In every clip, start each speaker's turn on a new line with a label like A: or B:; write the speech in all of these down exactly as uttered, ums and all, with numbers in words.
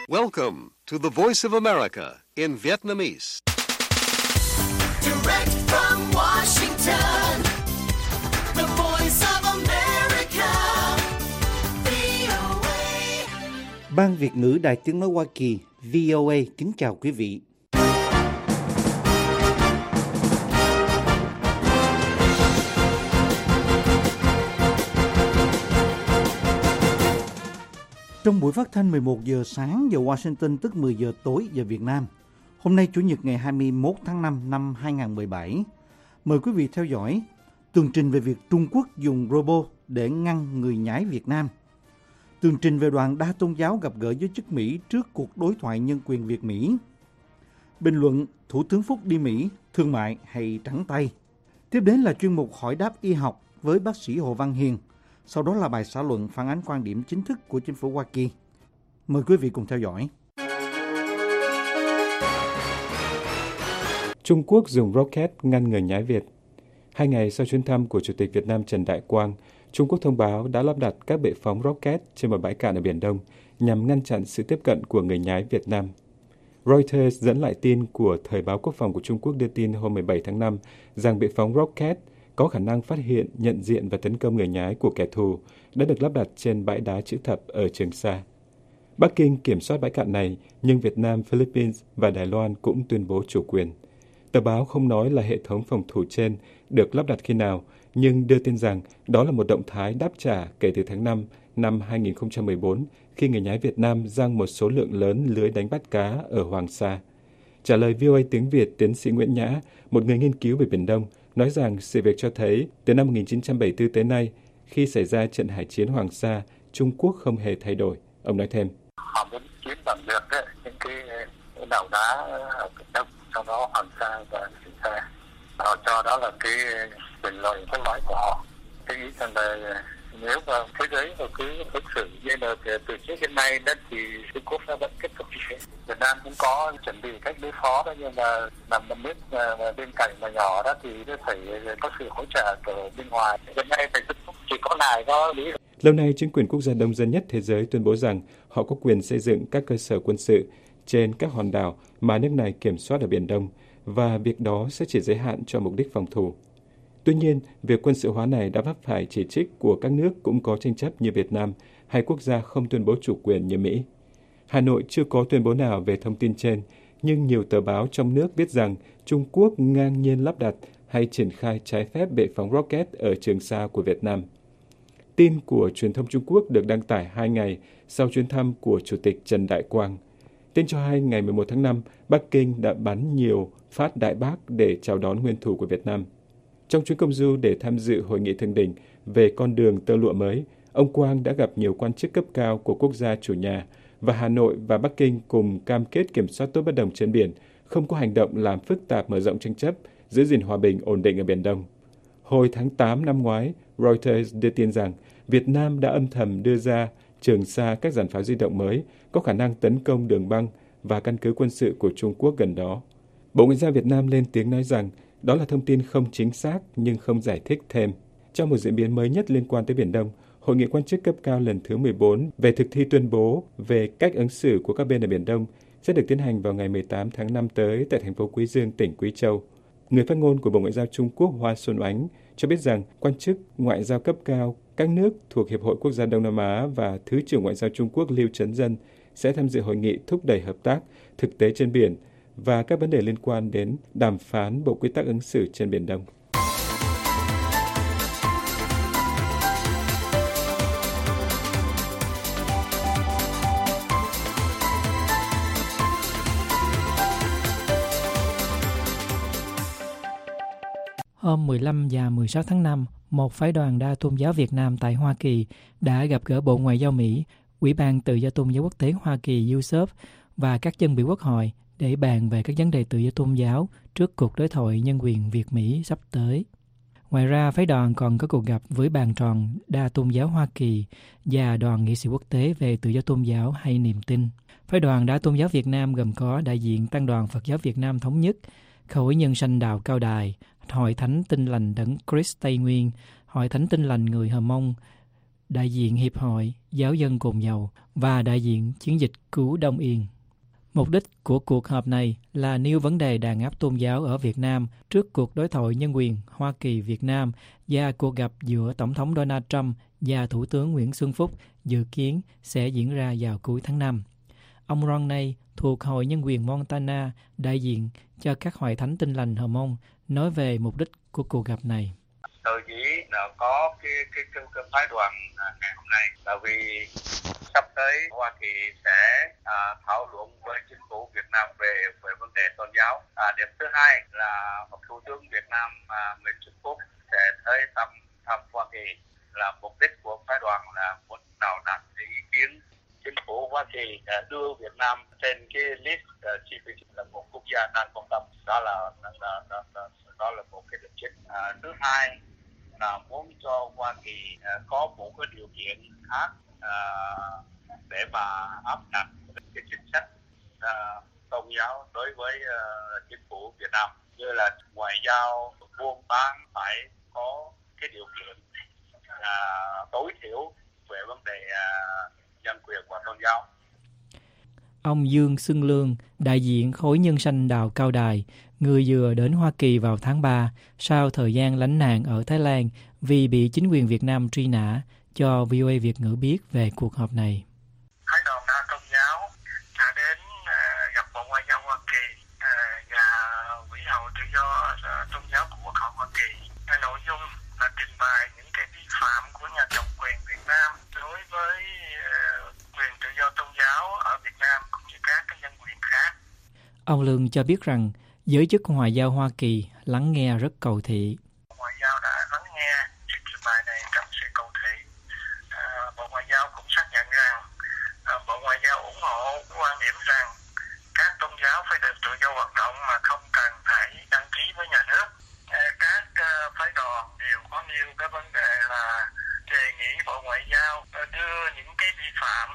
A: Welcome to the Voice of America in Vietnamese.
B: Direct from Washington, the Voice of America, vê o a.
C: Ban Việt ngữ Đài Tiếng nói Hoa Kỳ vê o a kính chào quý vị. Trong buổi phát thanh mười một giờ sáng giờ Washington tức mười giờ tối giờ Việt Nam, hôm nay Chủ nhật ngày hai mươi mốt tháng năm năm hai nghìn không trăm mười bảy, mời quý vị theo dõi tường trình về việc Trung Quốc dùng robot để ngăn người nhái Việt Nam, tường trình về đoàn đa tôn giáo gặp gỡ giới chức Mỹ trước cuộc đối thoại nhân quyền Việt-Mỹ, bình luận Thủ tướng Phúc đi Mỹ, thương mại hay trắng tay. Tiếp đến là chuyên mục hỏi đáp y học với bác sĩ Hồ Văn Hiền. Sau đó là bài xã luận phản ánh quan điểm chính thức của chính phủ Hoa Kỳ. Mời quý vị cùng theo dõi.
D: Trung Quốc dùng rocket ngăn người nhái Việt. Hai ngày sau chuyến thăm của Chủ tịch Việt Nam Trần Đại Quang, Trung Quốc thông báo đã lắp đặt các bệ phóng rocket trên một bãi cạn ở Biển Đông nhằm ngăn chặn sự tiếp cận của người nhái Việt Nam. Reuters dẫn lại tin của Thời báo Quốc phòng của Trung Quốc đưa tin hôm mười bảy tháng năm rằng bệ phóng rocket có khả năng phát hiện, nhận diện và tấn công người nhái của kẻ thù đã được lắp đặt trên bãi đá chữ thập ở Trường Sa. Bắc Kinh kiểm soát bãi cạn này, nhưng Việt Nam, Philippines và Đài Loan cũng tuyên bố chủ quyền. Tờ báo không nói là hệ thống phòng thủ trên được lắp đặt khi nào, nhưng đưa tin rằng đó là một động thái đáp trả kể từ tháng năm năm hai nghìn không trăm mười bốn khi người nhái Việt Nam giăng một số lượng lớn lưới đánh bắt cá ở Hoàng Sa. Trả lời vê o a tiếng Việt, tiến sĩ Nguyễn Nhã, một người nghiên cứu về Biển Đông, nói rằng sự việc cho thấy từ năm một nghìn chín trăm bảy mươi tư tới nay, khi xảy ra trận hải chiến Hoàng Sa, Trung Quốc không hề thay đổi. Ông nói thêm.
E: Họ muốn chiếm bằng được đấy, những cái đảo đá ở Biển Đông, trong đó Hoàng Sa và Trường Sa. Họ cho đó là cái quyền lợi cốt lõi của họ. Tôi nghĩ rằng là nếu mà thế giới mà cứ ứng xử như là từ trước đến nay đó thì Trung Quốc nó vẫn tiếp tục như thế. Việt Nam cũng có chuẩn bị cách đối phó đó, nhưng mà làm một nước mà, mà bên cạnh mà nhỏ đó thì phải có sự hỗ trợ từ bên ngoài. Hiện nay thì Trung Quốc chỉ có ngài có lý.
D: Lâu nay, chính quyền quốc gia đông dân nhất thế giới tuyên bố rằng họ có quyền xây dựng các cơ sở quân sự trên các hòn đảo mà nước này kiểm soát ở Biển Đông, và việc đó sẽ chỉ giới hạn cho mục đích phòng thủ. Tuy nhiên, việc quân sự hóa này đã vấp phải chỉ trích của các nước cũng có tranh chấp như Việt Nam hay quốc gia không tuyên bố chủ quyền như Mỹ. Hà Nội chưa có tuyên bố nào về thông tin trên, nhưng nhiều tờ báo trong nước viết rằng Trung Quốc ngang nhiên lắp đặt hay triển khai trái phép bệ phóng rocket ở Trường Sa của Việt Nam. Tin của truyền thông Trung Quốc được đăng tải hai ngày sau chuyến thăm của Chủ tịch Trần Đại Quang. Tin cho hay ngày mười một tháng năm, Bắc Kinh đã bắn nhiều phát đại bác để chào đón nguyên thủ của Việt Nam. Trong chuyến công du để tham dự hội nghị thượng đỉnh về con đường tơ lụa mới, ông Quang đã gặp nhiều quan chức cấp cao của quốc gia chủ nhà, và Hà Nội và Bắc Kinh cùng cam kết kiểm soát tốt bất đồng trên biển, không có hành động làm phức tạp mở rộng tranh chấp, giữ gìn hòa bình ổn định ở Biển Đông. Hồi tháng tám năm ngoái, Reuters đưa tin rằng Việt Nam đã âm thầm đưa ra Trường Sa các giàn pháo di động mới có khả năng tấn công đường băng và căn cứ quân sự của Trung Quốc gần đó. Bộ Ngoại giao Việt Nam lên tiếng nói rằng đó là thông tin không chính xác nhưng không giải thích thêm. Trong một diễn biến mới nhất liên quan tới Biển Đông, Hội nghị quan chức cấp cao lần thứ mười bốn về thực thi tuyên bố về cách ứng xử của các bên ở Biển Đông sẽ được tiến hành vào ngày mười tám tháng năm tới tại thành phố Quý Dương, tỉnh Quý Châu. Người phát ngôn của Bộ Ngoại giao Trung Quốc Hoa Xuân Oánh cho biết rằng quan chức ngoại giao cấp cao các nước thuộc Hiệp hội Quốc gia Đông Nam Á và Thứ trưởng Ngoại giao Trung Quốc Lưu Chấn Dân sẽ tham dự hội nghị thúc đẩy hợp tác thực tế trên biển và các vấn đề liên quan đến đàm phán Bộ Quy tắc ứng xử trên Biển Đông.
F: Hôm mười lăm và mười sáu tháng năm, một phái đoàn đa tôn giáo Việt Nam tại Hoa Kỳ đã gặp gỡ Bộ Ngoại giao Mỹ, Ủy ban Tự do Tôn giáo Quốc tế Hoa Kỳ u ét ép và các dân biểu quốc hội để bàn về các vấn đề tự do tôn giáo trước cuộc đối thoại nhân quyền Việt-Mỹ sắp tới. Ngoài ra, phái đoàn còn có cuộc gặp với bàn tròn đa tôn giáo Hoa Kỳ và đoàn nghị sĩ quốc tế về tự do tôn giáo hay niềm tin. Phái đoàn đa tôn giáo Việt Nam gồm có đại diện Tăng đoàn Phật giáo Việt Nam Thống nhất, Khối Nhân Sanh Đạo Cao Đài, Hội Thánh Tin Lành Đấng Christ Tây Nguyên, Hội Thánh Tin Lành Người Hờ Mông, đại diện Hiệp hội Giáo dân Cồn Dầu và đại diện chiến dịch Cứu Đông Yên. Mục đích của cuộc họp này là nêu vấn đề đàn áp tôn giáo ở Việt Nam trước cuộc đối thoại nhân quyền Hoa Kỳ-Việt Nam và cuộc gặp giữa Tổng thống Donald Trump và Thủ tướng Nguyễn Xuân Phúc dự kiến sẽ diễn ra vào cuối tháng năm. Ông Ronay thuộc Hội Nhân quyền Montana, đại diện cho các hội thánh Tin lành Hờ Mông, nói về mục đích của cuộc gặp này.
E: Tôi nghĩ là có cái cái cái, cái phái đoàn ngày hôm nay là vì sắp tới Hoa Kỳ sẽ à, thảo luận với chính phủ Việt Nam về về vấn đề tôn giáo. À, điểm thứ hai là Thủ tướng Việt Nam à, Nguyễn Xuân Phúc sẽ tới thăm thăm Hoa Kỳ. Là mục đích của phái đoàn là muốn nào đạt ý kiến chính phủ Hoa Kỳ à, đưa Việt Nam trên cái list uh, giê pê xê là một quốc gia đang quan tâm. Đó là là, là, là, là đó là một cái điểm chính. À, thứ hai là muốn cho Hoa Kỳ uh, có một cái điều kiện khác uh, để mà áp đặt cái chính sách uh, tôn giáo đối với uh, chính phủ Việt Nam, như là ngoại giao buôn bán phải có cái điều kiện uh, tối thiểu về vấn đề uh, nhân quyền và tôn giáo.
F: Ông Dương Xuân Lương, đại diện Khối Nhân sanh Đạo Cao Đài, người vừa đến Hoa Kỳ vào tháng ba sau thời gian lánh nạn ở Thái Lan vì bị chính quyền Việt Nam truy nã, cho vê o a Việt ngữ biết về cuộc họp này.
E: Phái đoàn đa tôn giáo đã đến uh, gặp Bộ Ngoại giao Hoa Kỳ uh, và Quỹ hậu tự do uh, tôn giáo của Quốc hội Hoa Kỳ. Uh, nội dung là trình bày những cái vi phạm của nhà cầm quyền Việt Nam đối với uh, quyền tự do tôn giáo ở Việt Nam cũng như các cái nhân quyền khác.
F: Ông Lương cho biết rằng giới chức Ngoại giao Hoa Kỳ lắng nghe rất cầu thị.
E: Ngoại giao đã lắng nghe sự trình bày này trong sự cầu thị. À, Bộ Ngoại giao cũng xác nhận rằng à, Bộ Ngoại giao ủng hộ quan điểm rằng các tôn giáo phải được tự do hoạt động mà không cần phải đăng ký với nhà nước. À, các uh, phái đoàn đều có nêu cái vấn đề là đề nghị Bộ Ngoại giao uh, đưa những cái vi phạm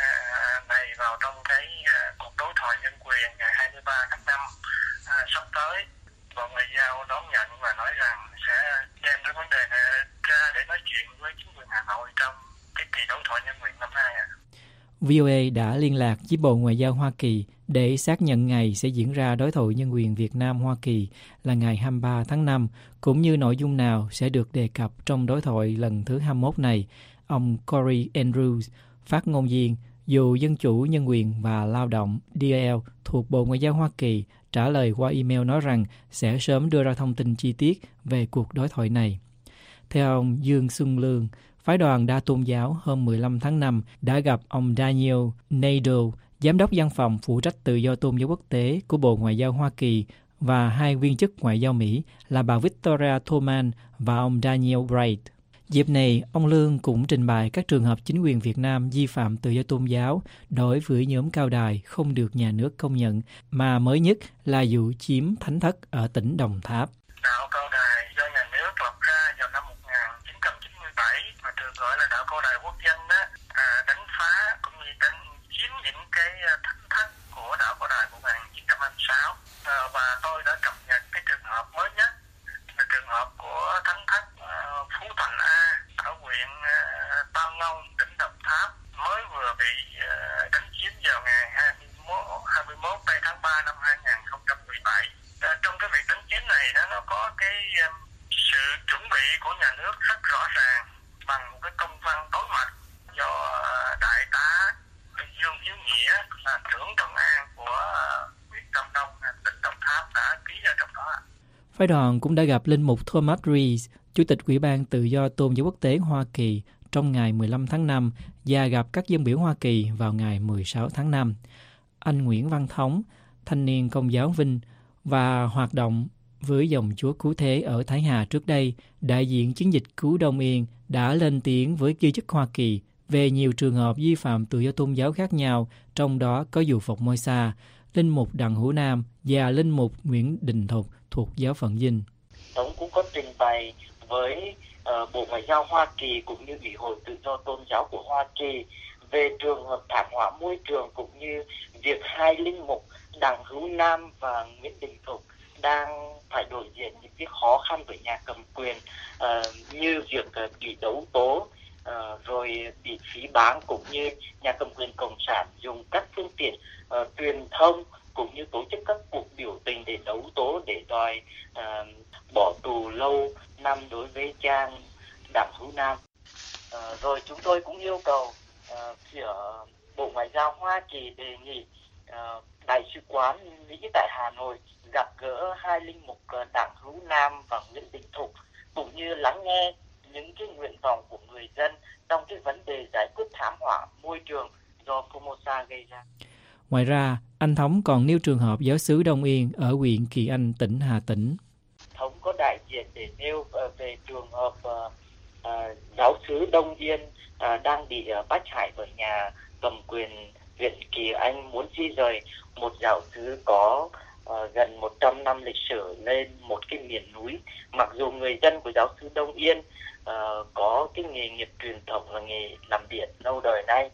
E: uh, này vào trong cái uh, cuộc đối thoại nhân quyền ngày hai mươi ba tháng năm uh, sắp tới. Bộ Ngoại giao đón nhận và nói rằng sẽ đem cái vấn đề này ra để nói chuyện với chính quyền Hà Nội trong cái kỳ đối thoại nhân quyền năm nay.
F: vê o a đã liên lạc với Bộ Ngoại giao Hoa Kỳ để xác nhận ngày sẽ diễn ra đối thoại nhân quyền Việt Nam-Hoa Kỳ là ngày hai mươi ba tháng năm, cũng như nội dung nào sẽ được đề cập trong đối thoại lần thứ hai mươi mốt này. Ông Corey Andrews, phát ngôn viên Vụ Dân chủ, Nhân quyền và Lao động D L thuộc Bộ Ngoại giao Hoa Kỳ, trả lời qua email nói rằng sẽ sớm đưa ra thông tin chi tiết về cuộc đối thoại này. Theo ông Dương Xuân Lương, phái đoàn đa tôn giáo hôm mười lăm tháng năm đã gặp ông Daniel Nadel, giám đốc văn phòng phụ trách tự do tôn giáo quốc tế của Bộ Ngoại giao Hoa Kỳ, và hai viên chức ngoại giao Mỹ là bà Victoria Thoman và ông Daniel Bright. Dịp này, ông Lương cũng trình bày các trường hợp chính quyền Việt Nam vi phạm tự do tôn giáo đối với nhóm Cao Đài không được nhà nước công nhận, mà mới nhất là vụ chiếm thánh thất ở tỉnh Đồng Tháp.
E: Đạo Cao Đài do nhà nước lập ra vào năm một nghìn chín trăm chín mươi bảy, mà thường gọi là đạo Cao Đài quốc dân đó, à, đánh phá cũng như đánh chiếm những cái thánh thất của đạo Cao Đài một nghìn chín trăm hai mươi sáu. À, và tôi đã cập nhật cái trường hợp mới nhất là trường hợp của thánh thất uh, Phú Thành A ở huyện uh, Tam Nông, tỉnh Đồng Tháp mới vừa bị uh, đánh chiếm vào ngày hai mươi mốt tây tháng ba năm hai nghìn không trăm mười bảy. Uh, trong cái việc đánh chiếm này đó, nó có cái um, sự chuẩn bị của nhà nước rất rõ ràng bằng một cái công văn tối mật do uh, đại tá Dương Hiếu Nghĩa là trưởng công an của uh, huyện Tam Nông, tỉnh Đồng Tháp đã ký ra trong đó.
F: Phái đoàn cũng đã gặp Linh mục Thomas Rees, Chủ tịch Ủy ban Tự do Tôn giáo Quốc tế Hoa Kỳ, trong ngày mười lăm tháng năm và gặp các dân biểu Hoa Kỳ vào ngày mười sáu tháng năm. Anh Nguyễn Văn Thống, thanh niên Công giáo Vinh và hoạt động với dòng Chúa Cứu Thế ở Thái Hà trước đây, đại diện chiến dịch Cứu Đông Yên đã lên tiếng với giới chức Hoa Kỳ về nhiều trường hợp vi phạm tự do tôn giáo khác nhau, trong đó có vụ phục Môi Sa, Linh mục Đặng Hữu Nam và Linh mục Nguyễn Đình Thục thuộc giáo phận Vinh.
G: Tổng cũng có trình bày với uh, Bộ Ngoại giao Hoa Kỳ cũng như Ủy hội Tự do Tôn giáo của Hoa Kỳ về trường hợp thảm họa môi trường, cũng như việc hai linh mục Đặng Hữu Nam và Nguyễn Đình Thục đang phải đối diện những cái khó khăn với nhà cầm quyền, uh, như việc uh, bị đấu tố uh, uh, rồi bị phỉ báng, cũng như nhà cầm quyền cộng sản dùng các phương tiện uh, truyền thông cũng như tổ chức các cuộc biểu tình để đấu tố, để đòi uh, bỏ tù lâu năm đối với Trang Đặng Hữu Nam. Uh, rồi chúng tôi cũng yêu cầu uh, phía Bộ Ngoại giao Hoa Kỳ đề nghị uh, Đại sứ quán Mỹ tại Hà Nội gặp gỡ hai linh mục Đặng Hữu Nam và Nguyễn Đình Thục, cũng như lắng nghe những cái nguyện vọng của người dân trong cái vấn đề giải quyết thảm họa môi trường do Formosa gây ra.
F: Ngoài ra, anh Thống còn nêu trường hợp giáo xứ Đông Yên ở huyện Kỳ Anh, tỉnh Hà Tĩnh.
G: Thống có đại diện để nêu uh, về trường hợp uh, uh, giáo xứ Đông Yên uh, đang bị uh, bách hại bởi nhà cầm quyền huyện Kỳ Anh, muốn di rời một giáo xứ có uh, gần một trăm năm lịch sử lên một cái miền núi. Mặc dù người dân của giáo xứ Đông Yên uh, có cái nghề nghiệp truyền thống là nghề làm điện lâu đời nay.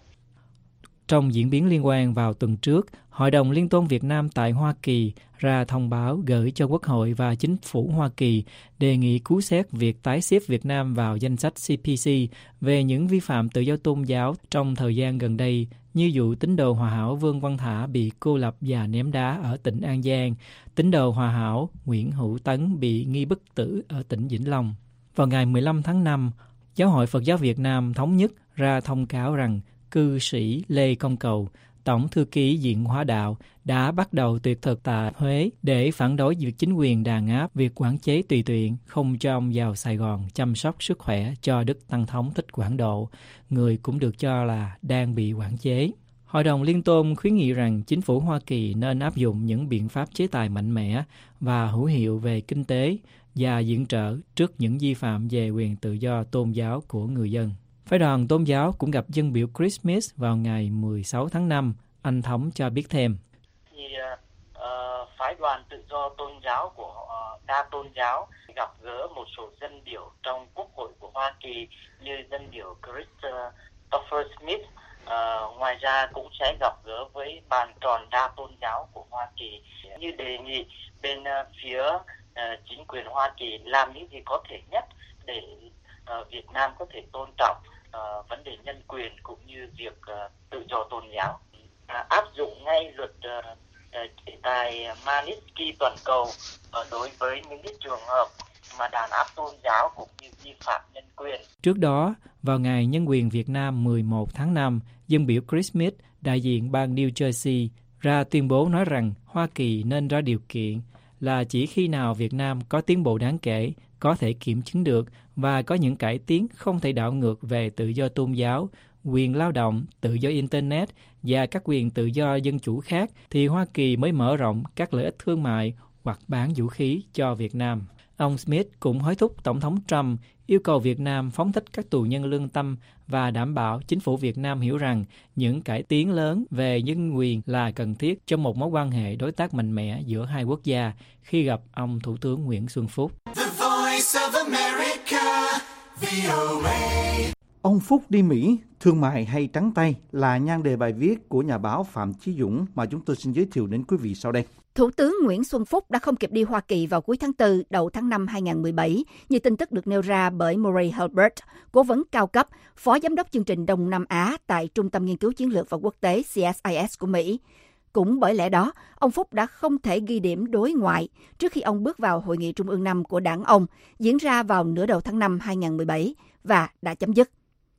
F: Trong diễn biến liên quan vào tuần trước, Hội đồng Liên tôn Việt Nam tại Hoa Kỳ ra thông báo gửi cho Quốc hội và Chính phủ Hoa Kỳ đề nghị cứu xét việc tái xếp Việt Nam vào danh sách C P C về những vi phạm tự do tôn giáo trong thời gian gần đây, như vụ tín đồ Hòa Hảo Vương Văn Thả bị cô lập và ném đá ở tỉnh An Giang, tín đồ Hòa Hảo Nguyễn Hữu Tấn bị nghi bức tử ở tỉnh Vĩnh Long. Vào ngày mười lăm tháng năm, Giáo hội Phật giáo Việt Nam thống nhất ra thông cáo rằng cư sĩ Lê Công Cầu, Tổng thư ký Diện Hóa Đạo, đã bắt đầu tuyệt thực tại Huế để phản đối việc chính quyền đàn áp việc quản chế tùy tiện không cho ông vào Sài Gòn chăm sóc sức khỏe cho Đức Tăng Thống Thích Quảng Độ, người cũng được cho là đang bị quản chế. Hội đồng Liên tôn khuyến nghị rằng chính phủ Hoa Kỳ nên áp dụng những biện pháp chế tài mạnh mẽ và hữu hiệu về kinh tế và viện trợ trước những vi phạm về quyền tự do tôn giáo của người dân. Phái đoàn tôn giáo cũng gặp dân biểu Chris Smith vào ngày mười sáu tháng năm, anh Thống cho biết thêm.
G: Thì uh, phái đoàn tự do tôn giáo của uh, đa tôn giáo gặp gỡ một số dân biểu trong Quốc hội của Hoa Kỳ như dân biểu Christopher Smith. Uh, ngoài ra cũng sẽ gặp gỡ với bàn tròn đa tôn giáo của Hoa Kỳ, như đề nghị bên uh, phía uh, chính quyền Hoa Kỳ làm những gì có thể nhất để uh, Việt Nam có thể tôn trọng uh, vấn đề nhân quyền cũng như việc uh, tự do tôn giáo, uh, áp dụng ngay luật uh, chế tài Magnitsky toàn cầu uh, đối với những cái trường hợp mà đàn áp tôn giáo cũng như vi phạm nhân quyền.
F: Trước đó, vào ngày Nhân quyền Việt Nam mười một tháng năm, dân biểu Chris Smith, đại diện bang New Jersey, ra tuyên bố nói rằng Hoa Kỳ nên ra điều kiện là chỉ khi nào Việt Nam có tiến bộ đáng kể, có thể kiểm chứng được và có những cải tiến không thể đảo ngược về tự do tôn giáo, quyền lao động, tự do Internet và các quyền tự do dân chủ khác, thì Hoa Kỳ mới mở rộng các lợi ích thương mại hoặc bán vũ khí cho Việt Nam. Ông Smith cũng hối thúc Tổng thống Trump yêu cầu Việt Nam phóng thích các tù nhân lương tâm và đảm bảo chính phủ Việt Nam hiểu rằng những cải tiến lớn về nhân quyền là cần thiết trong một mối quan hệ đối tác mạnh mẽ giữa hai quốc gia khi gặp ông Thủ tướng Nguyễn Xuân Phúc.
B: The Voice of America, vê o a.
C: Ông Phúc đi Mỹ, thương mại hay trắng tay là nhan đề bài viết của nhà báo Phạm Chí Dũng mà chúng tôi xin giới thiệu đến quý vị sau đây.
H: Thủ tướng Nguyễn Xuân Phúc đã không kịp đi Hoa Kỳ vào cuối tháng tư, đầu tháng năm hai không một bảy, như tin tức được nêu ra bởi Murray Herbert, cố vấn cao cấp, phó giám đốc chương trình Đông Nam Á tại Trung tâm Nghiên cứu Chiến lược và Quốc tế C S I S của Mỹ. Cũng bởi lẽ đó, ông Phúc đã không thể ghi điểm đối ngoại trước khi ông bước vào Hội nghị Trung ương năm của đảng ông, diễn ra vào nửa đầu tháng năm hai không một bảy và đã chấm dứt.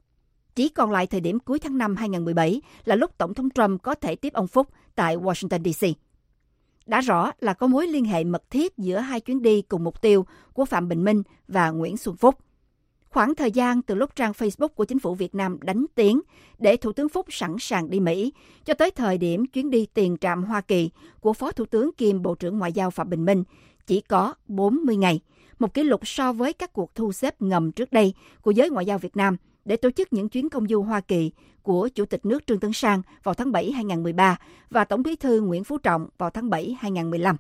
H: Chỉ còn lại thời điểm cuối tháng năm hai không một bảy là lúc Tổng thống Trump có thể tiếp ông Phúc tại Washington D C. Đã rõ là có mối liên hệ mật thiết giữa hai chuyến đi cùng mục tiêu của Phạm Bình Minh và Nguyễn Xuân Phúc. Khoảng thời gian từ lúc trang Facebook của chính phủ Việt Nam đánh tiếng để Thủ tướng Phúc sẵn sàng đi Mỹ, cho tới thời điểm chuyến đi tiền trạm Hoa Kỳ của Phó Thủ tướng kiêm Bộ trưởng Ngoại giao Phạm Bình Minh chỉ có bốn mươi ngày, một kỷ lục so với các cuộc thu xếp ngầm trước đây của giới ngoại giao Việt Nam để tổ chức những chuyến công du Hoa Kỳ của Chủ tịch nước Trương Tấn Sang vào tháng bảy hai không một ba và Tổng bí thư Nguyễn Phú Trọng vào tháng bảy hai không một lăm.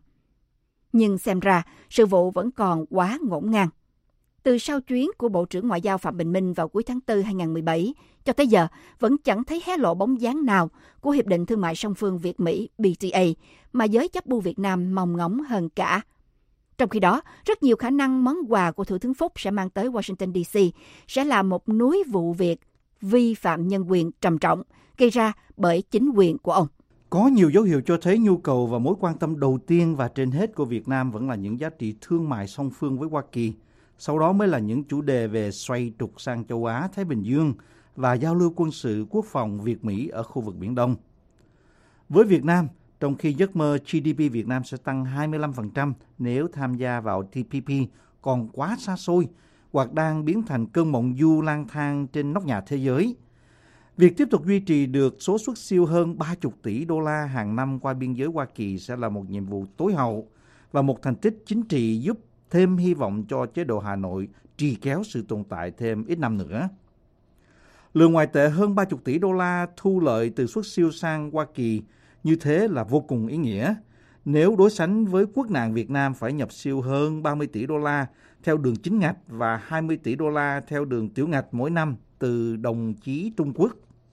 H: Nhưng xem ra, sự vụ vẫn còn quá ngổn ngang. Từ sau chuyến của Bộ trưởng Ngoại giao Phạm Bình Minh vào cuối tháng tư hai không một bảy, cho tới giờ vẫn chẳng thấy hé lộ bóng dáng nào của Hiệp định Thương mại song phương Việt-Mỹ B T A mà giới chấp bu Việt Nam mong ngóng hơn cả. Trong khi đó, rất nhiều khả năng món quà của Thủ tướng Phúc sẽ mang tới Washington đê xê sẽ là một núi vụ việc vi phạm nhân quyền trầm trọng gây ra bởi chính quyền của ông.
C: Có nhiều dấu hiệu cho thấy nhu cầu và mối quan tâm đầu tiên và trên hết của Việt Nam vẫn là những giá trị thương mại song phương với Hoa Kỳ. Sau đó mới là những chủ đề về xoay trục sang châu Á, Thái Bình Dương và giao lưu quân sự quốc phòng Việt-Mỹ ở khu vực Biển Đông. Với Việt Nam, trong khi giấc mơ giê đê pê Việt Nam sẽ tăng hai mươi lăm phần trăm nếu tham gia vào tê pê pê còn quá xa xôi hoặc đang biến thành cơn mộng du lang thang trên nóc nhà thế giới, việc tiếp tục duy trì được số xuất siêu hơn ba mươi tỷ đô la hàng năm qua biên giới Hoa Kỳ sẽ là một nhiệm vụ tối hậu và một thành tích chính trị giúp thêm hy vọng cho chế độ Hà Nội trì kéo sự tồn tại thêm ít năm nữa. Lượng ngoại tệ hơn ba mươi tỷ đô la thu lợi từ xuất siêu sang Hoa Kỳ như thế là vô cùng ý nghĩa. Nếu đối sánh với quốc nạn Việt Nam phải nhập siêu hơn ba mươi tỷ đô la theo đường chính ngạch và hai mươi tỷ đô la theo đường tiểu ngạch mỗi năm từ đồng chí Trung Quốc.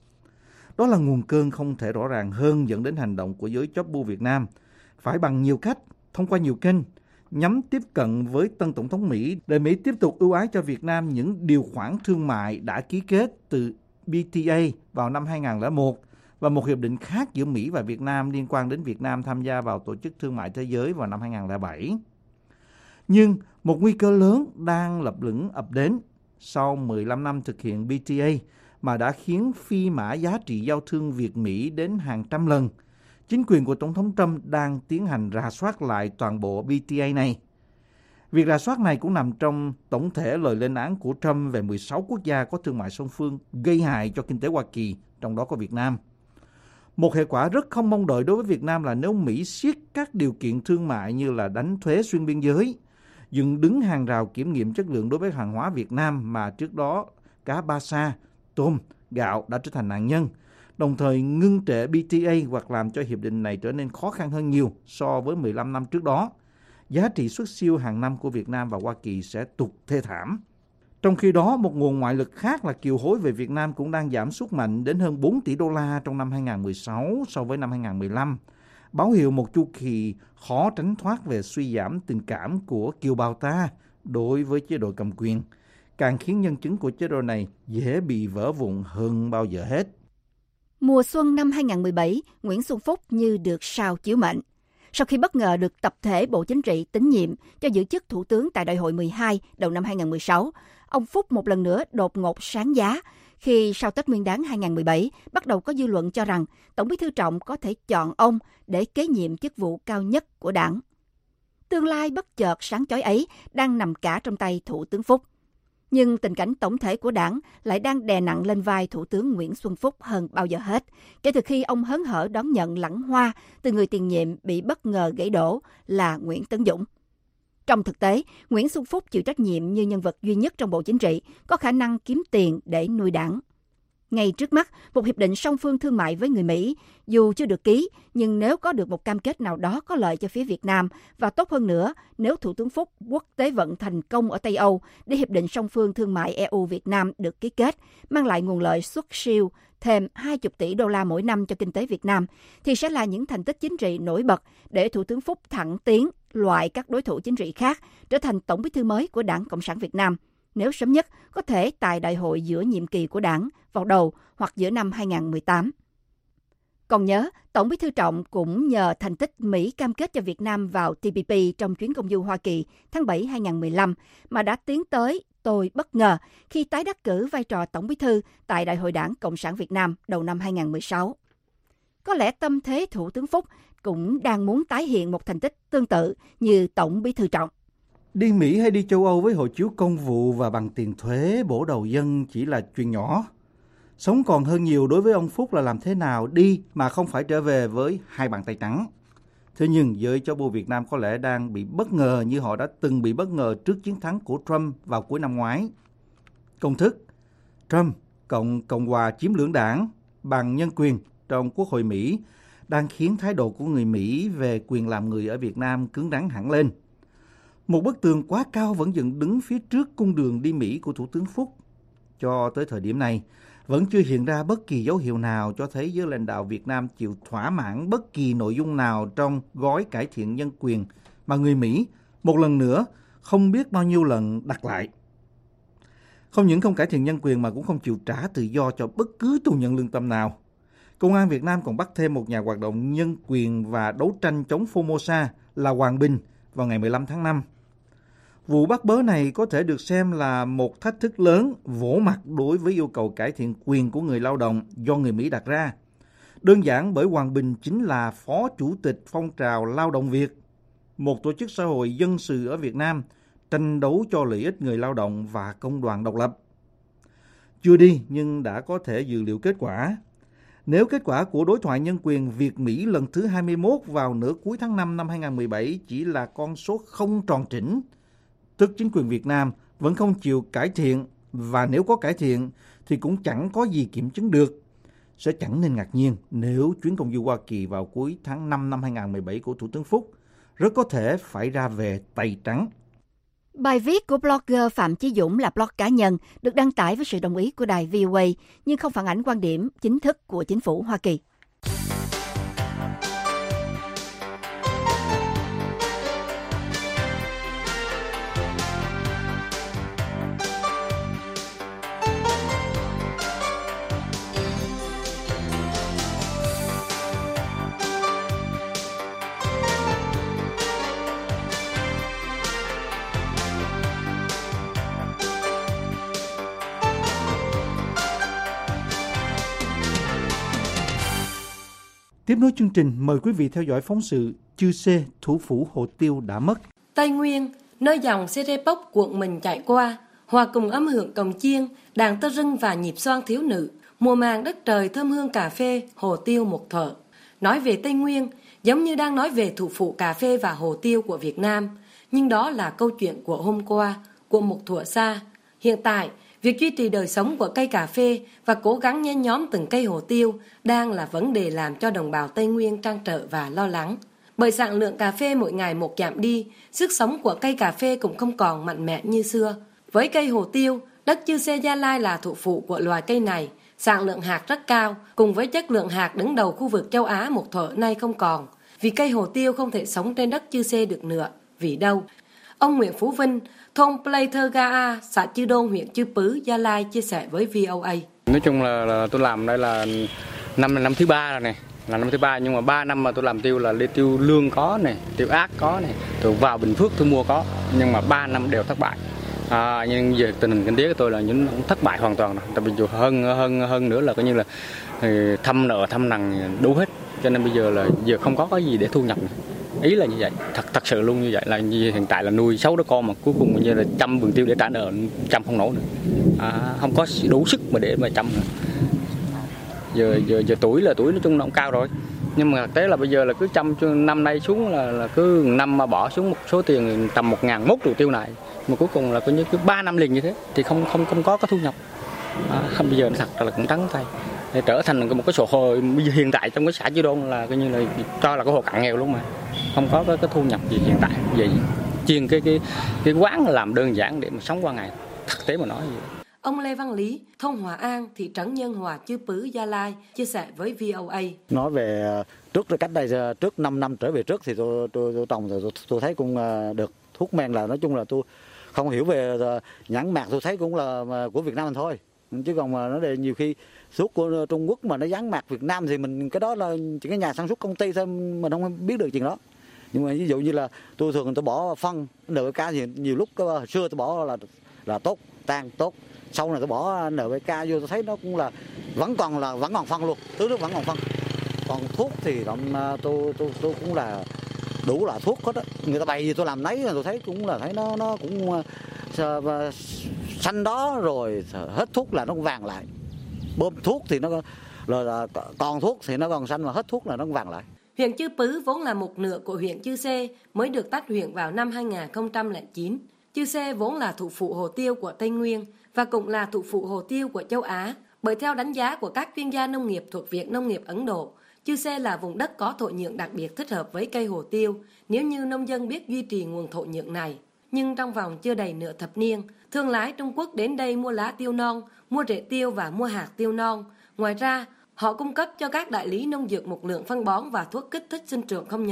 C: Đó là nguồn cơn không thể rõ ràng hơn dẫn đến hành động của giới chóp bu Việt Nam, phải bằng nhiều cách, thông qua nhiều kênh, nhắm tiếp cận với tân Tổng thống Mỹ để Mỹ tiếp tục ưu ái cho Việt Nam những điều khoản thương mại đã ký kết từ bê tê a vào năm hai không không một và một hiệp định khác giữa Mỹ và Việt Nam liên quan đến Việt Nam tham gia vào Tổ chức Thương mại Thế giới vào năm hai không không bảy. Nhưng một nguy cơ lớn đang lập lửng ập đến sau mười lăm năm thực hiện bê tê a mà đã khiến phi mã giá trị giao thương Việt-Mỹ đến hàng trăm lần. Chính quyền của Tổng thống Trump đang tiến hành rà soát lại toàn bộ bê tê a này. Việc rà soát này cũng nằm trong tổng thể lời lên án của Trump về mười sáu quốc gia có thương mại song phương gây hại cho kinh tế Hoa Kỳ, trong đó có Việt Nam. Một hệ quả rất không mong đợi đối với Việt Nam là nếu Mỹ siết các điều kiện thương mại như là đánh thuế xuyên biên giới, dựng đứng hàng rào kiểm nghiệm chất lượng đối với hàng hóa Việt Nam mà trước đó cá ba sa, tôm, gạo đã trở thành nạn nhân, đồng thời ngưng trệ bê tê a hoặc làm cho hiệp định này trở nên khó khăn hơn nhiều so với mười lăm năm trước đó. Giá trị xuất siêu hàng năm của Việt Nam và Hoa Kỳ sẽ tụt thê thảm. Trong khi đó, một nguồn ngoại lực khác là kiều hối về Việt Nam cũng đang giảm sút mạnh đến hơn bốn tỷ đô la trong năm hai không một sáu so với năm hai không một lăm, báo hiệu một chu kỳ khó tránh thoát về suy giảm tình cảm của kiều bào ta đối với chế độ cầm quyền, càng khiến nhân chứng của chế độ này dễ bị vỡ vụn hơn bao giờ hết.
H: Mùa xuân năm hai không một bảy, Nguyễn Xuân Phúc như được sao chiếu mệnh. Sau khi bất ngờ được tập thể Bộ Chính trị tín nhiệm cho giữ chức Thủ tướng tại Đại hội mười hai đầu năm hai không một sáu, ông Phúc một lần nữa đột ngột sáng giá khi sau Tết Nguyên đán hai không một bảy bắt đầu có dư luận cho rằng Tổng Bí thư Trọng có thể chọn ông để kế nhiệm chức vụ cao nhất của đảng. Tương lai bất chợt sáng chói ấy đang nằm cả trong tay Thủ tướng Phúc. Nhưng tình cảnh tổng thể của đảng lại đang đè nặng lên vai Thủ tướng Nguyễn Xuân Phúc hơn bao giờ hết, kể từ khi ông hớn hở đón nhận lẵng hoa từ người tiền nhiệm bị bất ngờ gãy đổ là Nguyễn Tấn Dũng. Trong thực tế, Nguyễn Xuân Phúc chịu trách nhiệm như nhân vật duy nhất trong Bộ Chính trị, có khả năng kiếm tiền để nuôi đảng. Ngay trước mắt, một hiệp định song phương thương mại với người Mỹ, dù chưa được ký, nhưng nếu có được một cam kết nào đó có lợi cho phía Việt Nam, và tốt hơn nữa, nếu Thủ tướng Phúc quốc tế vận thành công ở Tây Âu để hiệp định song phương thương mại e u-Việt Nam được ký kết, mang lại nguồn lợi xuất siêu thêm hai mươi tỷ đô la mỗi năm cho kinh tế Việt Nam, thì sẽ là những thành tích chính trị nổi bật để Thủ tướng Phúc thẳng tiến loại các đối thủ chính trị khác, trở thành Tổng Bí thư mới của Đảng Cộng sản Việt Nam, nếu sớm nhất có thể tại đại hội giữa nhiệm kỳ của đảng vào đầu hoặc giữa năm hai không một tám. Còn nhớ, Tổng Bí thư Trọng cũng nhờ thành tích Mỹ cam kết cho Việt Nam vào tê pê pê trong chuyến công du Hoa Kỳ tháng bảy hai không một lăm mà đã tiến tới tôi bất ngờ khi tái đắc cử vai trò Tổng Bí thư tại Đại hội Đảng Cộng sản Việt Nam đầu năm hai không một sáu. Có lẽ tâm thế Thủ tướng Phúc cũng đang muốn tái hiện một thành tích tương tự như Tổng Bí thư Trọng.
C: Đi Mỹ hay đi châu Âu với hộ chiếu công vụ và bằng tiền thuế bổ đầu dân chỉ là chuyện nhỏ. Sống còn hơn nhiều đối với ông Phúc là làm thế nào đi mà không phải trở về với hai bàn tay trắng. Thế nhưng giới chó bu Việt Nam có lẽ đang bị bất ngờ như họ đã từng bị bất ngờ trước chiến thắng của Trump vào cuối năm ngoái. Công thức Trump cộng Cộng hòa chiếm lưỡng đảng bằng nhân quyền trong Quốc hội Mỹ đang khiến thái độ của người Mỹ về quyền làm người ở Việt Nam cứng rắn hẳn lên. Một bức tường quá cao vẫn dựng đứng phía trước cung đường đi Mỹ của Thủ tướng Phúc. Cho tới thời điểm này, vẫn chưa hiện ra bất kỳ dấu hiệu nào cho thấy giới lãnh đạo Việt Nam chịu thỏa mãn bất kỳ nội dung nào trong gói cải thiện nhân quyền mà người Mỹ một lần nữa, không biết bao nhiêu lần đặt lại. Không những không cải thiện nhân quyền mà cũng không chịu trả tự do cho bất cứ tù nhân lương tâm nào. Công an Việt Nam còn bắt thêm một nhà hoạt động nhân quyền và đấu tranh chống Formosa là Hoàng Bình vào ngày mười lăm tháng năm. Vụ bắt bớ này có thể được xem là một thách thức lớn vỗ mặt đối với yêu cầu cải thiện quyền của người lao động do người Mỹ đặt ra. Đơn giản bởi Hoàng Bình chính là phó chủ tịch phong trào Lao động Việt, một tổ chức xã hội dân sự ở Việt Nam tranh đấu cho lợi ích người lao động và công đoàn độc lập. Chưa đi nhưng đã có thể dự liệu kết quả. Nếu kết quả của đối thoại nhân quyền Việt-Mỹ lần thứ hai mươi mốt vào nửa cuối tháng năm năm hai không một bảy chỉ là con số không tròn chỉnh, tức chính quyền Việt Nam vẫn không chịu cải thiện, và nếu có cải thiện thì cũng chẳng có gì kiểm chứng được, sẽ chẳng nên ngạc nhiên nếu chuyến công du Hoa Kỳ vào cuối tháng năm năm hai không một bảy của Thủ tướng Phúc rất có thể phải ra về tay trắng.
H: Bài viết của blogger Phạm Chí Dũng là blog cá nhân, được đăng tải với sự đồng ý của đài vê o a, nhưng không phản ánh quan điểm chính thức của chính phủ Hoa Kỳ.
C: Tiếp nối chương trình, mời quý vị theo dõi phóng sự Chư Sê, thủ phủ hồ tiêu đã mất.
I: Tây Nguyên, nơi dòng Serepok cuộn mình chạy qua, hòa cùng âm hưởng cồng chiêng, đàn tơ rưng và nhịp xoang thiếu nữ, mùa màng đất trời thơm hương cà phê, hồ tiêu một thở. Nói về Tây Nguyên, giống như đang nói về thủ phủ cà phê và hồ tiêu của Việt Nam, nhưng đó là câu chuyện của hôm qua, của một thuở xa. Hiện tại, việc duy trì đời sống của cây cà phê và cố gắng nhen nhóm từng cây hồ tiêu đang là vấn đề làm cho đồng bào Tây Nguyên trăn trở và lo lắng. Bởi sản lượng cà phê mỗi ngày một giảm đi, sức sống của cây cà phê cũng không còn mạnh mẽ như xưa. Với cây hồ tiêu, đất Chư Sê Gia Lai là thủ phủ của loài cây này, sản lượng hạt rất cao, cùng với chất lượng hạt đứng đầu khu vực châu Á một thuở nay không còn. Vì cây hồ tiêu không thể sống trên đất Chư Sê được nữa. Vì đâu? Ông Nguyễn Phú Vinh, thôn Pleithegaa, xã Chư Đôn, huyện Chư Pứ, Gia Lai chia sẻ với vê o a.
J: Nói chung là, là tôi làm đây là năm năm thứ ba rồi này, là năm thứ ba, nhưng mà ba năm mà tôi làm tiêu là tiêu lương có này, tiêu ác có này, tôi vào Bình Phước tôi mua có, nhưng mà ba năm đều thất bại. À, nhưng về tình hình kinh tế của tôi là những thất bại hoàn toàn, tại vì dù hơn hơn hơn nữa là coi như là thâm nợ thâm nằng đủ hết, cho nên bây giờ là giờ không có cái gì để thu nhập nữa. Ý là như vậy, thật thật sự luôn như vậy, là như hiện tại là nuôi sáu đứa con mà cuối cùng như là chăm vườn tiêu để trả nợ, chăm không nổi nữa, à, không có đủ sức mà để mà chăm nữa. Giờ giờ giờ tuổi là tuổi nói chung nó cũng cao rồi, nhưng mà thực tế là bây giờ là cứ chăm năm nay xuống là, là cứ năm mà bỏ xuống một số tiền tầm một ngàn mốt triệu tiêu này, mà cuối cùng là coi như cứ ba năm liền như thế thì không không không có cái thu nhập. À, không, bây giờ nó thật là cũng trắng tay, để trở thành một cái sổ hồ hiện tại trong cái xã Chư Đôn là coi như là cho là cái hộ cận nghèo luôn mà không có cái, cái thu nhập gì hiện tại, vậy chuyên cái cái cái quán làm đơn giản để mà sống qua ngày, thực tế mà nói gì.
I: Ông Lê Văn Lý, thôn Hòa An, thị trấn Nhân Hòa, Chư Pứ, Gia Lai chia sẻ với vê o a.
K: Nói về trước cách đây trước năm năm trở về trước thì tôi tôi, tôi trồng rồi tôi, tôi thấy cũng được thuốc men, là nói chung là tôi không hiểu về nhãn mác, tôi thấy cũng là của Việt Nam mình thôi, chứ còn mà nó để nhiều khi thuốc của Trung Quốc mà nó dán mác Việt Nam thì mình cái đó là chỉ cái nhà sản xuất công ty thôi, mình không biết được chuyện đó. Nhưng mà ví dụ như là tôi thường tôi bỏ phân en pê ca thì nhiều lúc hồi xưa tôi bỏ là là tốt, tan tốt, sau này tôi bỏ en pê ca vô tôi thấy nó cũng là vẫn còn là vẫn còn phân luôn, tưới nước vẫn còn phân. Còn thuốc thì tôi tôi tôi cũng là đủ là thuốc hết á, người ta bày gì tôi làm nấy, tôi thấy cũng là thấy nó nó cũng uh, xanh đó, rồi hết thuốc là nó vàng lại, bơm thuốc thì nó rồi là còn thuốc thì nó còn xanh, mà hết thuốc là nó vàng lại.
I: Huyện Chư Pứ vốn là một nửa của huyện Chư Sê, mới được tách huyện vào năm hai không không chín. Chư Sê vốn là thủ phủ hồ tiêu của Tây Nguyên và cũng là thủ phủ hồ tiêu của châu Á, bởi theo đánh giá của các chuyên gia nông nghiệp thuộc Viện Nông nghiệp Ấn Độ, Chư Sê là vùng đất có thổ nhưỡng đặc biệt thích hợp với cây hồ tiêu nếu như nông dân biết duy trì nguồn thổ nhưỡng này. Nhưng trong vòng chưa đầy nửa thập niên, thương lái Trung Quốc đến đây mua lá tiêu non, mua rễ tiêu và mua hạt tiêu non. Ngoài ra, họ cung cấp cho các đại lý nông dược một lượng phân bón và thuốc kích thích sinh trưởng không nhỏ.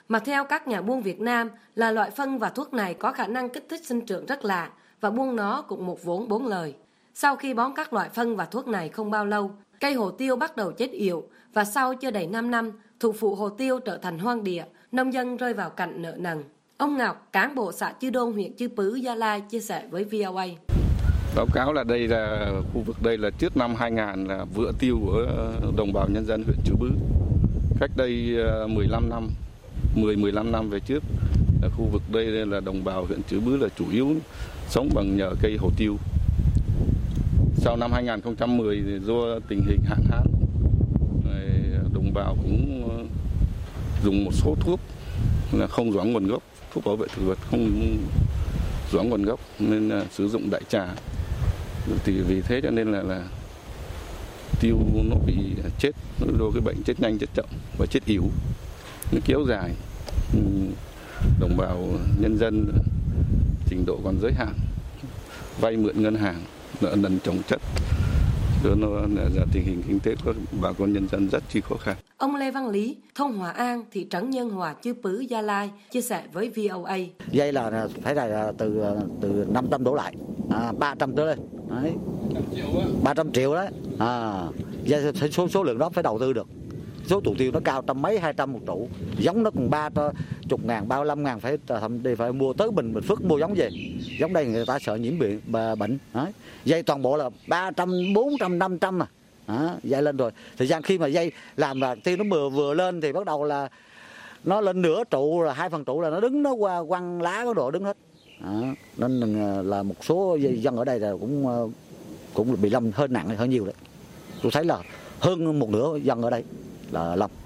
I: mà theo các nhà buôn Việt Nam là loại phân và thuốc này có khả năng kích thích sinh trưởng rất lạ và buôn nó cũng một vốn bốn lời. Sau khi bón các loại phân và thuốc này không bao lâu, cây hồ tiêu bắt đầu chết yểu và sau chưa đầy năm năm, thủ phủ hồ tiêu trở thành hoang địa, nông dân rơi vào cảnh nợ nần. Ông Ngọc, cán bộ xã Chư Đôn, huyện Chư Pứ, Gia Lai chia sẻ với vê o a.
L: Báo cáo là đây là khu vực đây là trước năm hai nghìn là vựa tiêu của đồng bào nhân dân huyện Chư Pứ. Cách đây mười lăm năm, mười mười lăm năm về trước, là khu vực đây là đồng bào huyện Chư Pứ là chủ yếu sống bằng nhờ cây hồ tiêu. Sau năm hai nghìn không trăm mười thì do tình hình hạn hán, đồng bào cũng dùng một số thuốc là không rõ nguồn gốc, thuốc bảo vệ thực vật không rõ nguồn gốc nên là sử dụng đại trà. Thì vì thế cho nên là, là tiêu nó bị chết, do cái bệnh chết nhanh chết chậm và chết yếu, nó kéo dài. Đồng bào nhân dân trình độ còn giới hạn, vay mượn ngân hàng, nợ nần chồng chất, cho nó là tình hình kinh tế của bà con nhân dân rất chi khó khăn.
I: Ông Lê Văn Lý, thôn Hòa An, thị trấn Nhân Hòa, Chư Pứ, Gia Lai chia sẻ với vê o a.
K: Dây là phải là từ từ năm trăm đổ lại, à, ba trăm trở lên, đấy, ba trăm triệu đấy. À, dây số số lượng đó phải đầu tư được. Số trụ tiêu nó cao trăm mấy hai trăm một trụ, giống nó còn ba chục ngàn, ba mươi lăm ngàn phải thậm đi phải mua tới Bình Bình Phước mua giống về. Giống đây người ta sợ nhiễm bệnh bệnh. Đấy. Dây toàn bộ là ba trăm, bốn trăm, năm trăm à. Đó, dây lên rồi. Thời gian khi mà dây làm là tiêu nó vừa vừa lên thì bắt đầu là nó lên nửa trụ rồi hai phần trụ là nó đứng nó qua quăng lá có độ đứng hết. Đó. Nên là một số dân ở đây là cũng cũng bị lâm hơi nặng hơn nhiều đấy. Tôi thấy là hơn một nửa dân ở đây là lâm.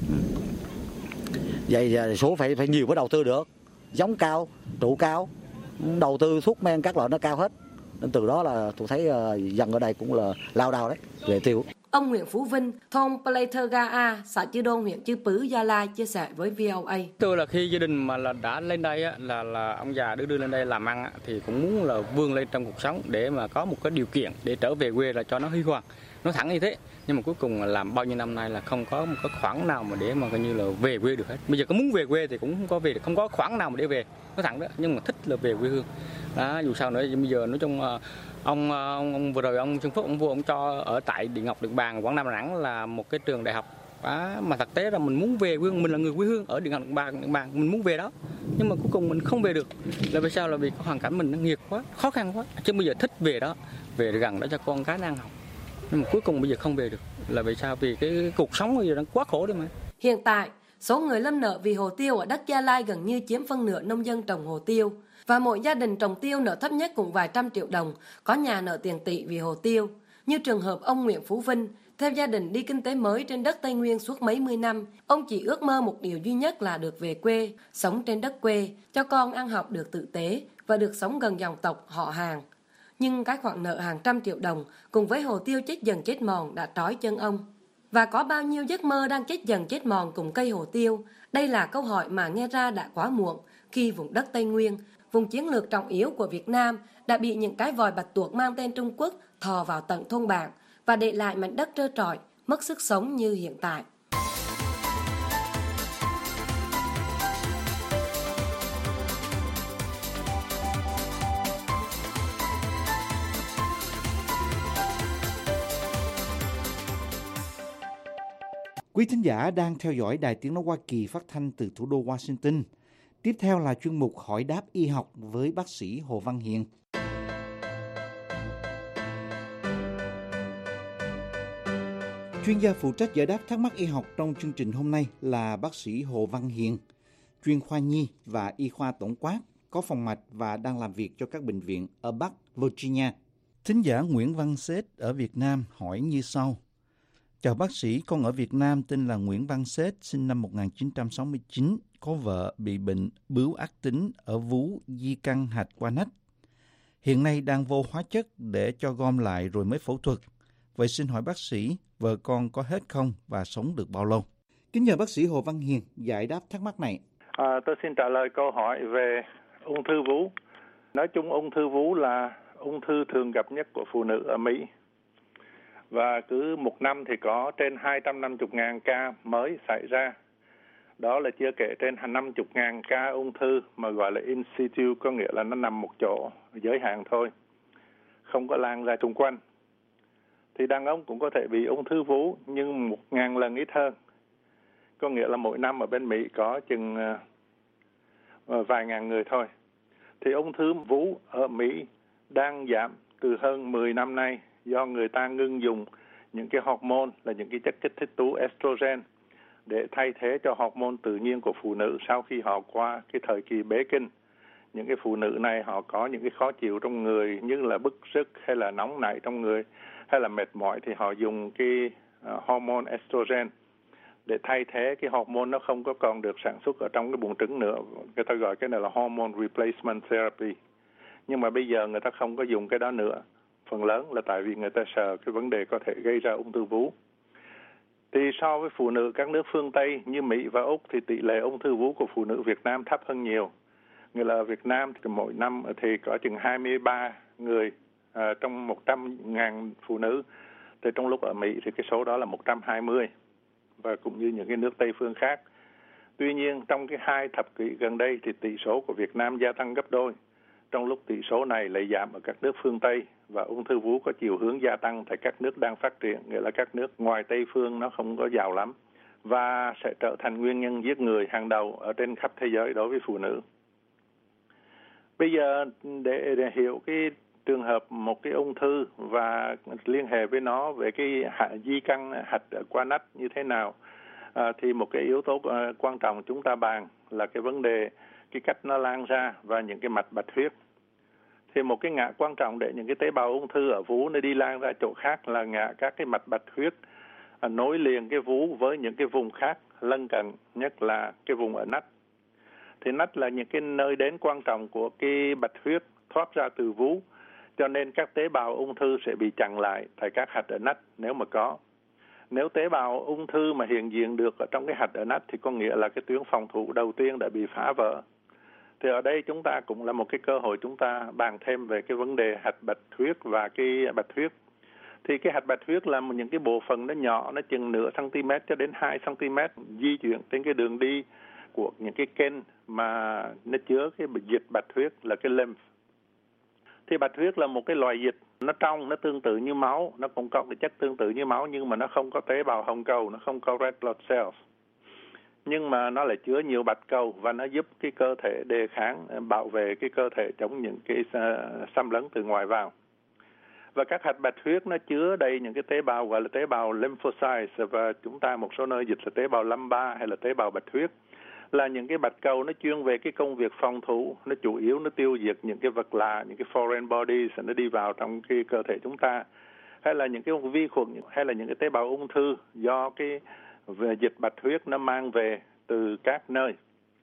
K: Vậy số phải phải nhiều mới đầu tư được, giống cao, trụ cao, đầu tư thuốc men các loại nó cao hết, nên từ đó là tôi thấy dân ở đây cũng là lao đao đấy về tiêu.
I: Ông Nguyễn Phú Vinh, thôn Pleithegaa, xã Chư Đôn, huyện Chư Pứ, Gia Lai chia sẻ với vê o a.
J: Tôi là khi gia đình mà là đã lên đây á, là là ông già đưa đưa lên đây làm ăn á, thì cũng muốn là vươn lên trong cuộc sống để mà có một cái điều kiện để trở về quê là cho nó huy hoàng, nó thẳng như thế. Nhưng mà cuối cùng là làm bao nhiêu năm nay là không có một cái khoản nào mà để mà coi như là về quê được hết. Bây giờ có muốn về quê thì cũng không có về được, không có khoản nào mà để về, nó thẳng đó. Nhưng mà thích là về quê hương. Đó, dù sao nữa bây giờ nói chung ông, ông, ông vừa rồi ông Trương Phúc ông vua ông cho ở tại Điện Ngọc Điện Bàn Quảng Nam Đà Nẵng là một cái trường đại học. Đó, mà thực tế là mình muốn về quê hương, mình là người quê hương ở Điện Ngọc Điện Bàn, Điện Bàn mình muốn về đó. Nhưng mà cuối cùng mình không về được. Là vì sao? Là vì hoàn cảnh mình nó nghiệt quá, khó khăn quá. Chứ bây giờ thích về đó, về gần đó cho con cái nó ăn học. Nhưng mà cuối cùng bây giờ không về được. Là vì sao? Vì cái cuộc sống bây giờ nó quá khổ đấy mà.
I: Hiện tại, số người lâm nợ vì hồ tiêu ở đất Gia Lai gần như chiếm phân nửa nông dân trồng hồ tiêu. Và mỗi gia đình trồng tiêu nợ thấp nhất cũng vài trăm triệu đồng, có nhà nợ tiền tỷ vì hồ tiêu. Như trường hợp ông Nguyễn Phú Vinh, theo gia đình đi kinh tế mới trên đất Tây Nguyên suốt mấy mươi năm, ông chỉ ước mơ một điều duy nhất là được về quê, sống trên đất quê, cho con ăn học được tử tế và được sống gần dòng tộc họ hàng. Nhưng cái khoản nợ hàng trăm triệu đồng cùng với hồ tiêu chết dần chết mòn đã trói chân ông. Và có bao nhiêu giấc mơ đang chết dần chết mòn cùng cây hồ tiêu? Đây là câu hỏi mà nghe ra đã quá muộn khi vùng đất Tây Nguyên, vùng chiến lược trọng yếu của Việt Nam đã bị những cái vòi bạch tuộc mang tên Trung Quốc thò vào tận thôn bản và để lại mảnh đất trơ trọi, mất sức sống như hiện tại.
C: Quý thính giả đang theo dõi Đài Tiếng Nói Hoa Kỳ phát thanh từ thủ đô Washington. Tiếp theo là chuyên mục Hỏi đáp y học với bác sĩ Hồ Văn Hiền. Chuyên gia phụ trách giải đáp thắc mắc y học trong chương trình hôm nay là bác sĩ Hồ Văn Hiền, chuyên khoa nhi và y khoa tổng quát, có phòng mạch và đang làm việc cho các bệnh viện ở Bắc Virginia. Thính giả Nguyễn Văn Sết ở Việt Nam hỏi như sau. Chào bác sĩ, con ở Việt Nam tên là Nguyễn Văn Sết, sinh năm một nghìn chín trăm sáu mươi chín, có vợ bị bệnh bướu ác tính ở vú di căn hạch qua nách. Hiện nay đang vô hóa chất để cho gom lại rồi mới phẫu thuật. Vậy xin hỏi bác sĩ, vợ con có hết không và sống được bao lâu? Kính nhờ bác sĩ Hồ Văn Hiền giải đáp thắc mắc này.
E: À, tôi xin trả lời câu hỏi về ung thư vú. Nói chung ung thư vú là ung thư thường gặp nhất của phụ nữ ở Mỹ. Và cứ một năm thì có trên hai trăm năm mươi nghìn ca mới xảy ra.
M: Đó là chưa kể trên năm mươi nghìn ca ung thư mà gọi là in situ, có nghĩa là nó nằm một chỗ, giới hạn thôi, không có lan ra xung quanh. Thì đàn ông cũng có thể bị ung thư vú nhưng một ngàn lần ít hơn. Có nghĩa là mỗi năm ở bên Mỹ có chừng uh, vài ngàn người thôi. Thì ung thư vú ở Mỹ đang giảm từ hơn mười năm nay do người ta ngưng dùng những cái hormone là những cái chất kích thích tố estrogen để thay thế cho hormone tự nhiên của phụ nữ sau khi họ qua cái thời kỳ bế kinh. Những cái phụ nữ này họ có những cái khó chịu trong người như là bức rứt hay là nóng nảy trong người hay là mệt mỏi thì họ dùng cái uh, hormone estrogen để thay thế cái hormone nó không có còn được sản xuất ở trong cái buồng trứng nữa. Người ta gọi cái này là hormone replacement therapy. Nhưng mà bây giờ người ta không có dùng cái đó nữa. Phần lớn là tại vì người ta sợ cái vấn đề có thể gây ra ung thư vú. Thì so với phụ nữ các nước phương Tây như Mỹ và Úc thì tỷ lệ ung thư vú của phụ nữ Việt Nam thấp hơn nhiều. Nghĩa là ở Việt Nam thì mỗi năm thì có chừng hai mươi ba người à, trong một trăm nghìn phụ nữ. Thì trong lúc ở Mỹ thì cái số đó là một trăm hai mươi. Và cũng như những cái nước Tây phương khác. Tuy nhiên trong cái hai thập kỷ gần đây thì tỷ số của Việt Nam gia tăng gấp đôi. Trong lúc tỷ số này lại giảm ở các nước phương Tây và ung thư vú có chiều hướng gia tăng tại các nước đang phát triển, nghĩa là các nước ngoài Tây phương nó không có giàu lắm và sẽ trở thành nguyên nhân giết người hàng đầu ở trên khắp thế giới đối với phụ nữ. Bây giờ để, để hiểu cái trường hợp một cái ung thư và liên hệ với nó về cái di căn hạch qua nách như thế nào, à, thì một cái yếu tố uh, quan trọng chúng ta bàn là cái vấn đề cái cách nó lan ra và những cái mạch bạch huyết. Thì một cái ngã quan trọng để những cái tế bào ung thư ở vú nó đi lan ra chỗ khác là ngã các cái mạch bạch huyết à, nối liền cái vú với những cái vùng khác lân cận, nhất là cái vùng ở nách. Thì nách là những cái nơi đến quan trọng của cái bạch huyết thoát ra từ vú, cho nên các tế bào ung thư sẽ bị chặn lại tại các hạch ở nách nếu mà có. Nếu tế bào ung thư mà hiện diện được ở trong cái hạch ở nách thì có nghĩa là cái tuyến phòng thủ đầu tiên đã bị phá vỡ. Thì ở đây chúng ta cũng là một cái cơ hội chúng ta bàn thêm về cái vấn đề hạch bạch huyết và cái bạch huyết. Thì cái hạch bạch huyết là một những cái bộ phận nó nhỏ, nó chừng nửa cm cho đến hai cm di chuyển trên cái đường đi của những cái kênh mà nó chứa cái dịch bạch huyết là cái lymph. Thì bạch huyết là một cái loại dịch, nó trong, nó tương tự như máu, nó cũng có cái chất tương tự như máu nhưng mà nó không có tế bào hồng cầu, nó không có red blood cells. Nhưng mà nó lại chứa nhiều bạch cầu và nó giúp cái cơ thể đề kháng, bảo vệ cái cơ thể chống những cái xâm lấn từ ngoài vào. Và các hạch bạch huyết nó chứa đầy những cái tế bào gọi là tế bào lymphocytes, và chúng ta một số nơi dịch là tế bào lambda hay là tế bào bạch huyết, là những cái bạch cầu nó chuyên về cái công việc phòng thủ, nó chủ yếu nó tiêu diệt những cái vật lạ, những cái foreign bodies nó đi vào trong cái cơ thể chúng ta, hay là những cái vi khuẩn hay là những cái tế bào ung thư do cái về dịch bạch huyết nó mang về từ các nơi.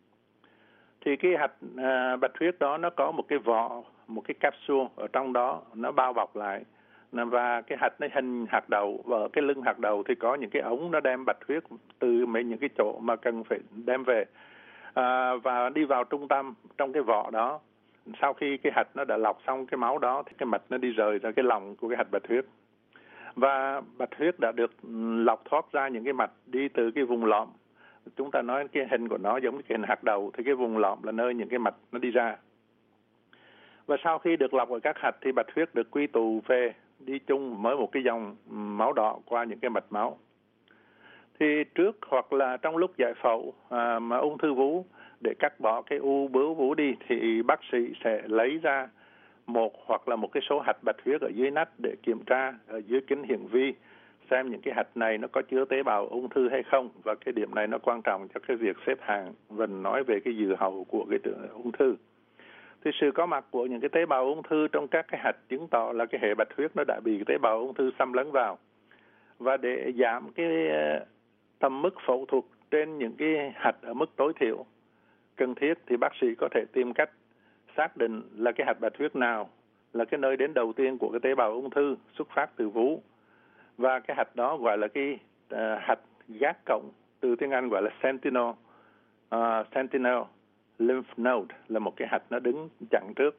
M: Thì cái hạch à, bạch huyết đó nó có một cái vỏ, một cái capsule ở trong đó, nó bao bọc lại. Và cái hạch nó hình hạt đậu, và ở cái lưng hạt đậu thì có những cái ống nó đem bạch huyết từ mấy những cái chỗ mà cần phải đem về à, và đi vào trung tâm trong cái vỏ đó. Sau khi cái hạch nó đã lọc xong cái máu đó thì cái mạch nó đi rời ra cái lòng của cái hạch bạch huyết. Và bạch huyết đã được lọc thoát ra những cái mạch đi từ cái vùng lõm. Chúng ta nói cái hình của nó giống như cái hình hạt đậu, thì cái vùng lõm là nơi những cái mạch nó đi ra. Và sau khi được lọc ở các hạch thì bạch huyết được quy tụ về đi chung với một cái dòng máu đỏ qua những cái mạch máu. Thì trước hoặc là trong lúc giải phẫu à, mà ung thư vú để cắt bỏ cái u bướu vú đi thì bác sĩ sẽ lấy ra một hoặc là một cái số hạch bạch huyết ở dưới nách để kiểm tra ở dưới kính hiển vi xem những cái hạch này nó có chứa tế bào ung thư hay không, và cái điểm này nó quan trọng cho cái việc xếp hạng và nói về cái dự hậu của cái ung thư. Thì sự có mặt của những cái tế bào ung thư trong các cái hạch chứng tỏ là cái hệ bạch huyết nó đã bị cái tế bào ung thư xâm lấn vào. Và để giảm cái tầm mức phẫu thuật trên những cái hạch ở mức tối thiểu cần thiết thì bác sĩ có thể tìm cách xác định là cái hạch bạch huyết nào là cái nơi đến đầu tiên của cái tế bào ung thư xuất phát từ vú. Và cái hạch đó gọi là cái uh, hạch gác cộng, từ tiếng Anh gọi là sentinel, uh, sentinel lymph node, là một cái hạch nó đứng chặn trước.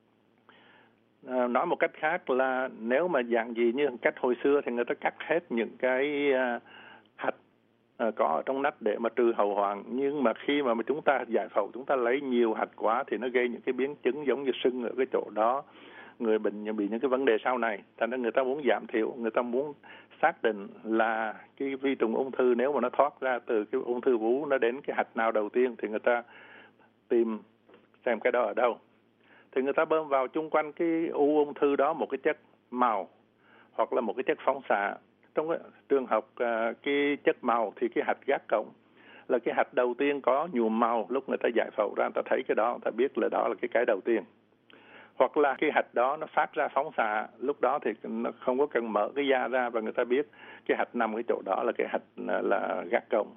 M: Uh, nói một cách khác là nếu mà dạng gì như cách hồi xưa thì người ta cắt hết những cái uh, hạch uh, có ở trong nách để mà trừ hậu hoạn. Nhưng mà khi mà chúng ta giải phẫu, chúng ta lấy nhiều hạch quá thì nó gây những cái biến chứng giống như sưng ở cái chỗ đó, người bệnh bị những cái vấn đề sau này. Thành ra người ta muốn giảm thiểu, người ta muốn xác định là cái vi trùng ung thư nếu mà nó thoát ra từ cái ung thư vú nó đến cái hạch nào đầu tiên thì người ta tìm xem cái đó ở đâu. Thì người ta bơm vào chung quanh cái u ung thư đó một cái chất màu hoặc là một cái chất phóng xạ. Trong cái trường hợp uh, cái chất màu thì cái hạch gác cổng là cái hạch đầu tiên có nhuộm màu. Lúc người ta giải phẫu ra, người ta thấy cái đó, người ta biết là đó là cái cái đầu tiên. Hoặc là cái hạch đó nó phát ra phóng xạ, lúc đó thì nó không có cần mở cái da ra và người ta biết cái hạch nằm cái chỗ đó là cái hạch là gác cổng.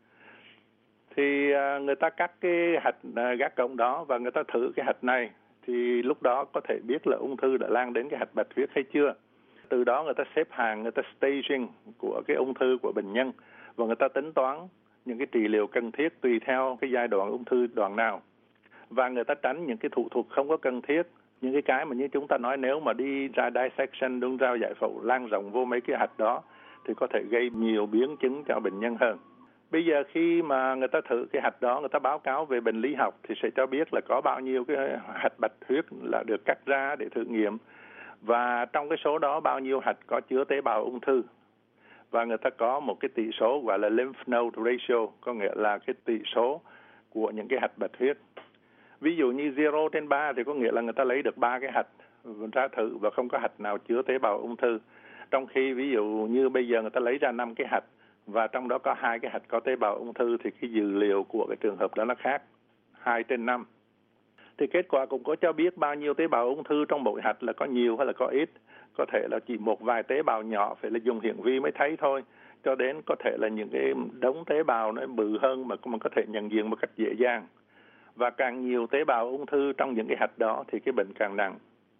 M: Thì uh, người ta cắt cái hạch uh, gác cổng đó và người ta thử cái hạch này, thì lúc đó có thể biết là ung thư đã lan đến cái hạch bạch huyết hay chưa. Từ đó người ta xếp hàng, người ta staging của cái ung thư của bệnh nhân và người ta tính toán những cái trị liệu cần thiết tùy theo cái giai đoạn ung thư đoạn nào. Và người ta tránh những cái thủ thuật không có cần thiết, những cái cái mà như chúng ta nói nếu mà đi ra dissection, đúng ra giải phẫu lan rộng vô mấy cái hạch đó thì có thể gây nhiều biến chứng cho bệnh nhân hơn. Bây giờ khi mà người ta thử cái hạch đó, người ta báo cáo về bệnh lý học thì sẽ cho biết là có bao nhiêu cái hạch bạch huyết là được cắt ra để thử nghiệm. Và trong cái số đó bao nhiêu hạch có chứa tế bào ung thư. Và người ta có một cái tỷ số gọi là lymph node ratio, có nghĩa là cái tỷ số của những cái hạch bạch huyết. Ví dụ như zero trên ba thì có nghĩa là người ta lấy được ba cái hạch ra thử và không có hạch nào chứa tế bào ung thư. Trong khi ví dụ như bây giờ người ta lấy ra năm cái hạch và trong đó có hai cái hạch có tế bào ung thư thì cái dữ liệu của cái trường hợp đó nó khác, hai trên năm. Thì kết quả cũng có cho biết bao nhiêu tế bào ung thư trong mỗi hạch là có nhiều hay là có ít. Có thể là chỉ một vài tế bào nhỏ phải là dùng hiển vi mới thấy thôi, cho đến có thể là những cái đống tế bào nó bự hơn mà mình có thể nhận diện một cách dễ dàng. Và càng nhiều tế bào ung thư trong những cái hạch đó thì cái bệnh càng nặng.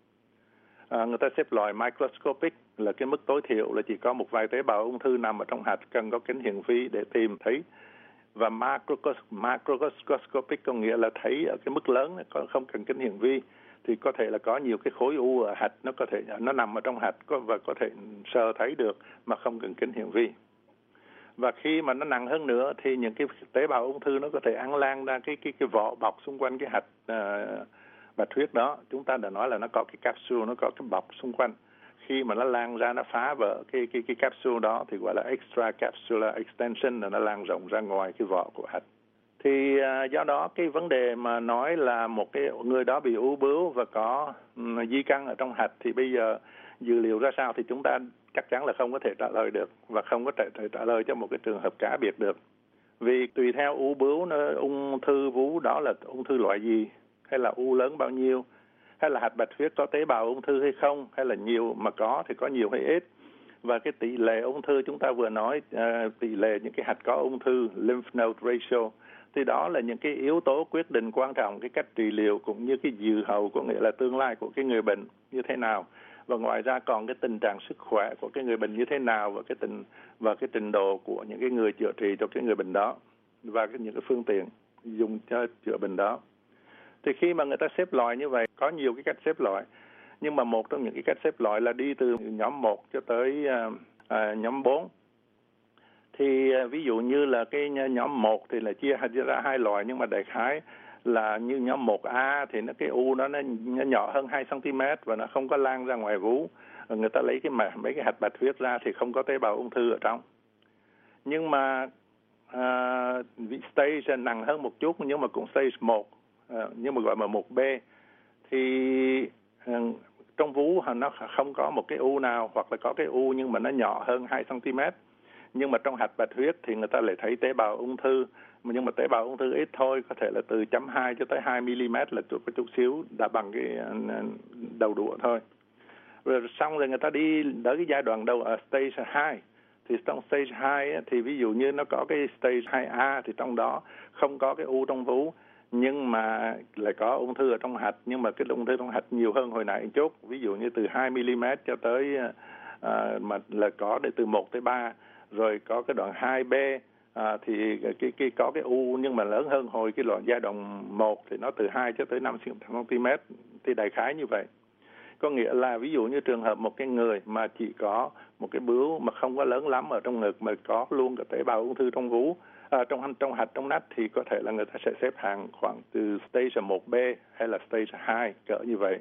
M: À, người ta xếp loại microscopic là cái mức tối thiểu là chỉ có một vài tế bào ung thư nằm ở trong hạch, cần có kính hiển vi để tìm thấy. Và macroscopic có nghĩa là thấy ở cái mức lớn, không cần kính hiển vi, thì có thể là có nhiều cái khối u ở hạch, nó có thể nó nằm ở trong hạch và có thể sờ thấy được mà không cần kính hiển vi. Và khi mà nó nặng hơn nữa thì những cái tế bào ung thư nó có thể ăn lan ra cái cái cái vỏ bọc xung quanh cái hạch uh, bạch huyết đó. Chúng ta đã nói là nó có cái capsule, nó có cái bọc xung quanh. Khi mà nó lan ra, nó phá vỡ cái cái cái capsule đó thì gọi là extra capsular extension, là nó lan rộng ra ngoài cái vỏ của hạch. Thì uh, do đó cái vấn đề mà nói là một cái người đó bị u bướu và có um, di căn ở trong hạch thì bây giờ dữ liệu ra sao thì chúng ta chắc chắn là không có thể trả lời được và không có thể, thể trả lời cho một cái trường hợp cá biệt được. Vì tùy theo u bướu, nó, ung thư vú đó là ung thư loại gì, hay là u lớn bao nhiêu, hay là hạch bạch huyết có tế bào ung thư hay không, hay là nhiều mà có thì có nhiều hay ít. Và cái tỷ lệ ung thư chúng ta vừa nói, uh, tỷ lệ những cái hạch có ung thư, lymph node ratio, thì đó là những cái yếu tố quyết định quan trọng cái cách trị liệu cũng như cái dự hậu, có nghĩa là tương lai của cái người bệnh như thế nào. Và ngoài ra còn cái tình trạng sức khỏe của cái người bệnh như thế nào và cái tình và cái trình độ của những cái người chữa trị cho cái người bệnh đó và cái, những cái phương tiện dùng cho chữa bệnh đó. Thì khi mà người ta xếp loại như vậy, có nhiều cái cách xếp loại, nhưng mà một trong những cái cách xếp loại là đi từ nhóm một cho tới uh, uh, nhóm bốn. Thì uh, ví dụ như là cái nhóm một thì là chia ra hai loại, nhưng mà đại khái là như nhóm một A thì nó cái u nó, nó nhỏ hơn hai xăng ti mét và nó không có lan ra ngoài vú. Người ta lấy cái mấy cái hạch bạch huyết ra thì không có tế bào ung thư ở trong. Nhưng mà uh, stage nặng hơn một chút, nhưng mà cũng stage một, uh, nhưng mà gọi là một B, thì uh, trong vú nó không có một cái u nào, hoặc là có cái u nhưng mà nó nhỏ hơn hai xăng ti mét. Nhưng mà trong hạch bạch huyết thì người ta lại thấy tế bào ung thư, nhưng mà tế bào ung thư ít thôi, có thể là từ zero phẩy hai cho tới hai mi-li-mét là chút, chút xíu đã bằng cái đầu đũa thôi. Rồi xong rồi người ta đi tới cái giai đoạn đầu ở stage hai. Thì trong stage hai thì ví dụ như nó có cái stage hai A thì trong đó không có cái u trong vú, nhưng mà lại có ung thư ở trong hạch, nhưng mà cái ung thư trong hạch nhiều hơn hồi nãy một chút, ví dụ như từ hai mi-li-mét cho tới uh, mà là có để từ một tới ba. Rồi có cái đoạn hai B à, thì cái, cái có cái u nhưng mà lớn hơn hồi cái đoạn giai đoạn một thì nó từ hai cho tới năm xăng ti mét, thì đại khái như vậy. Có nghĩa là ví dụ như trường hợp một cái người mà chỉ có một cái bướu mà không có lớn lắm ở trong ngực mà có luôn cả tế bào ung thư trong vú, à, trong trong hạch trong nách, thì có thể là người ta sẽ xếp hạng khoảng từ stage một B hay là stage hai cỡ như vậy.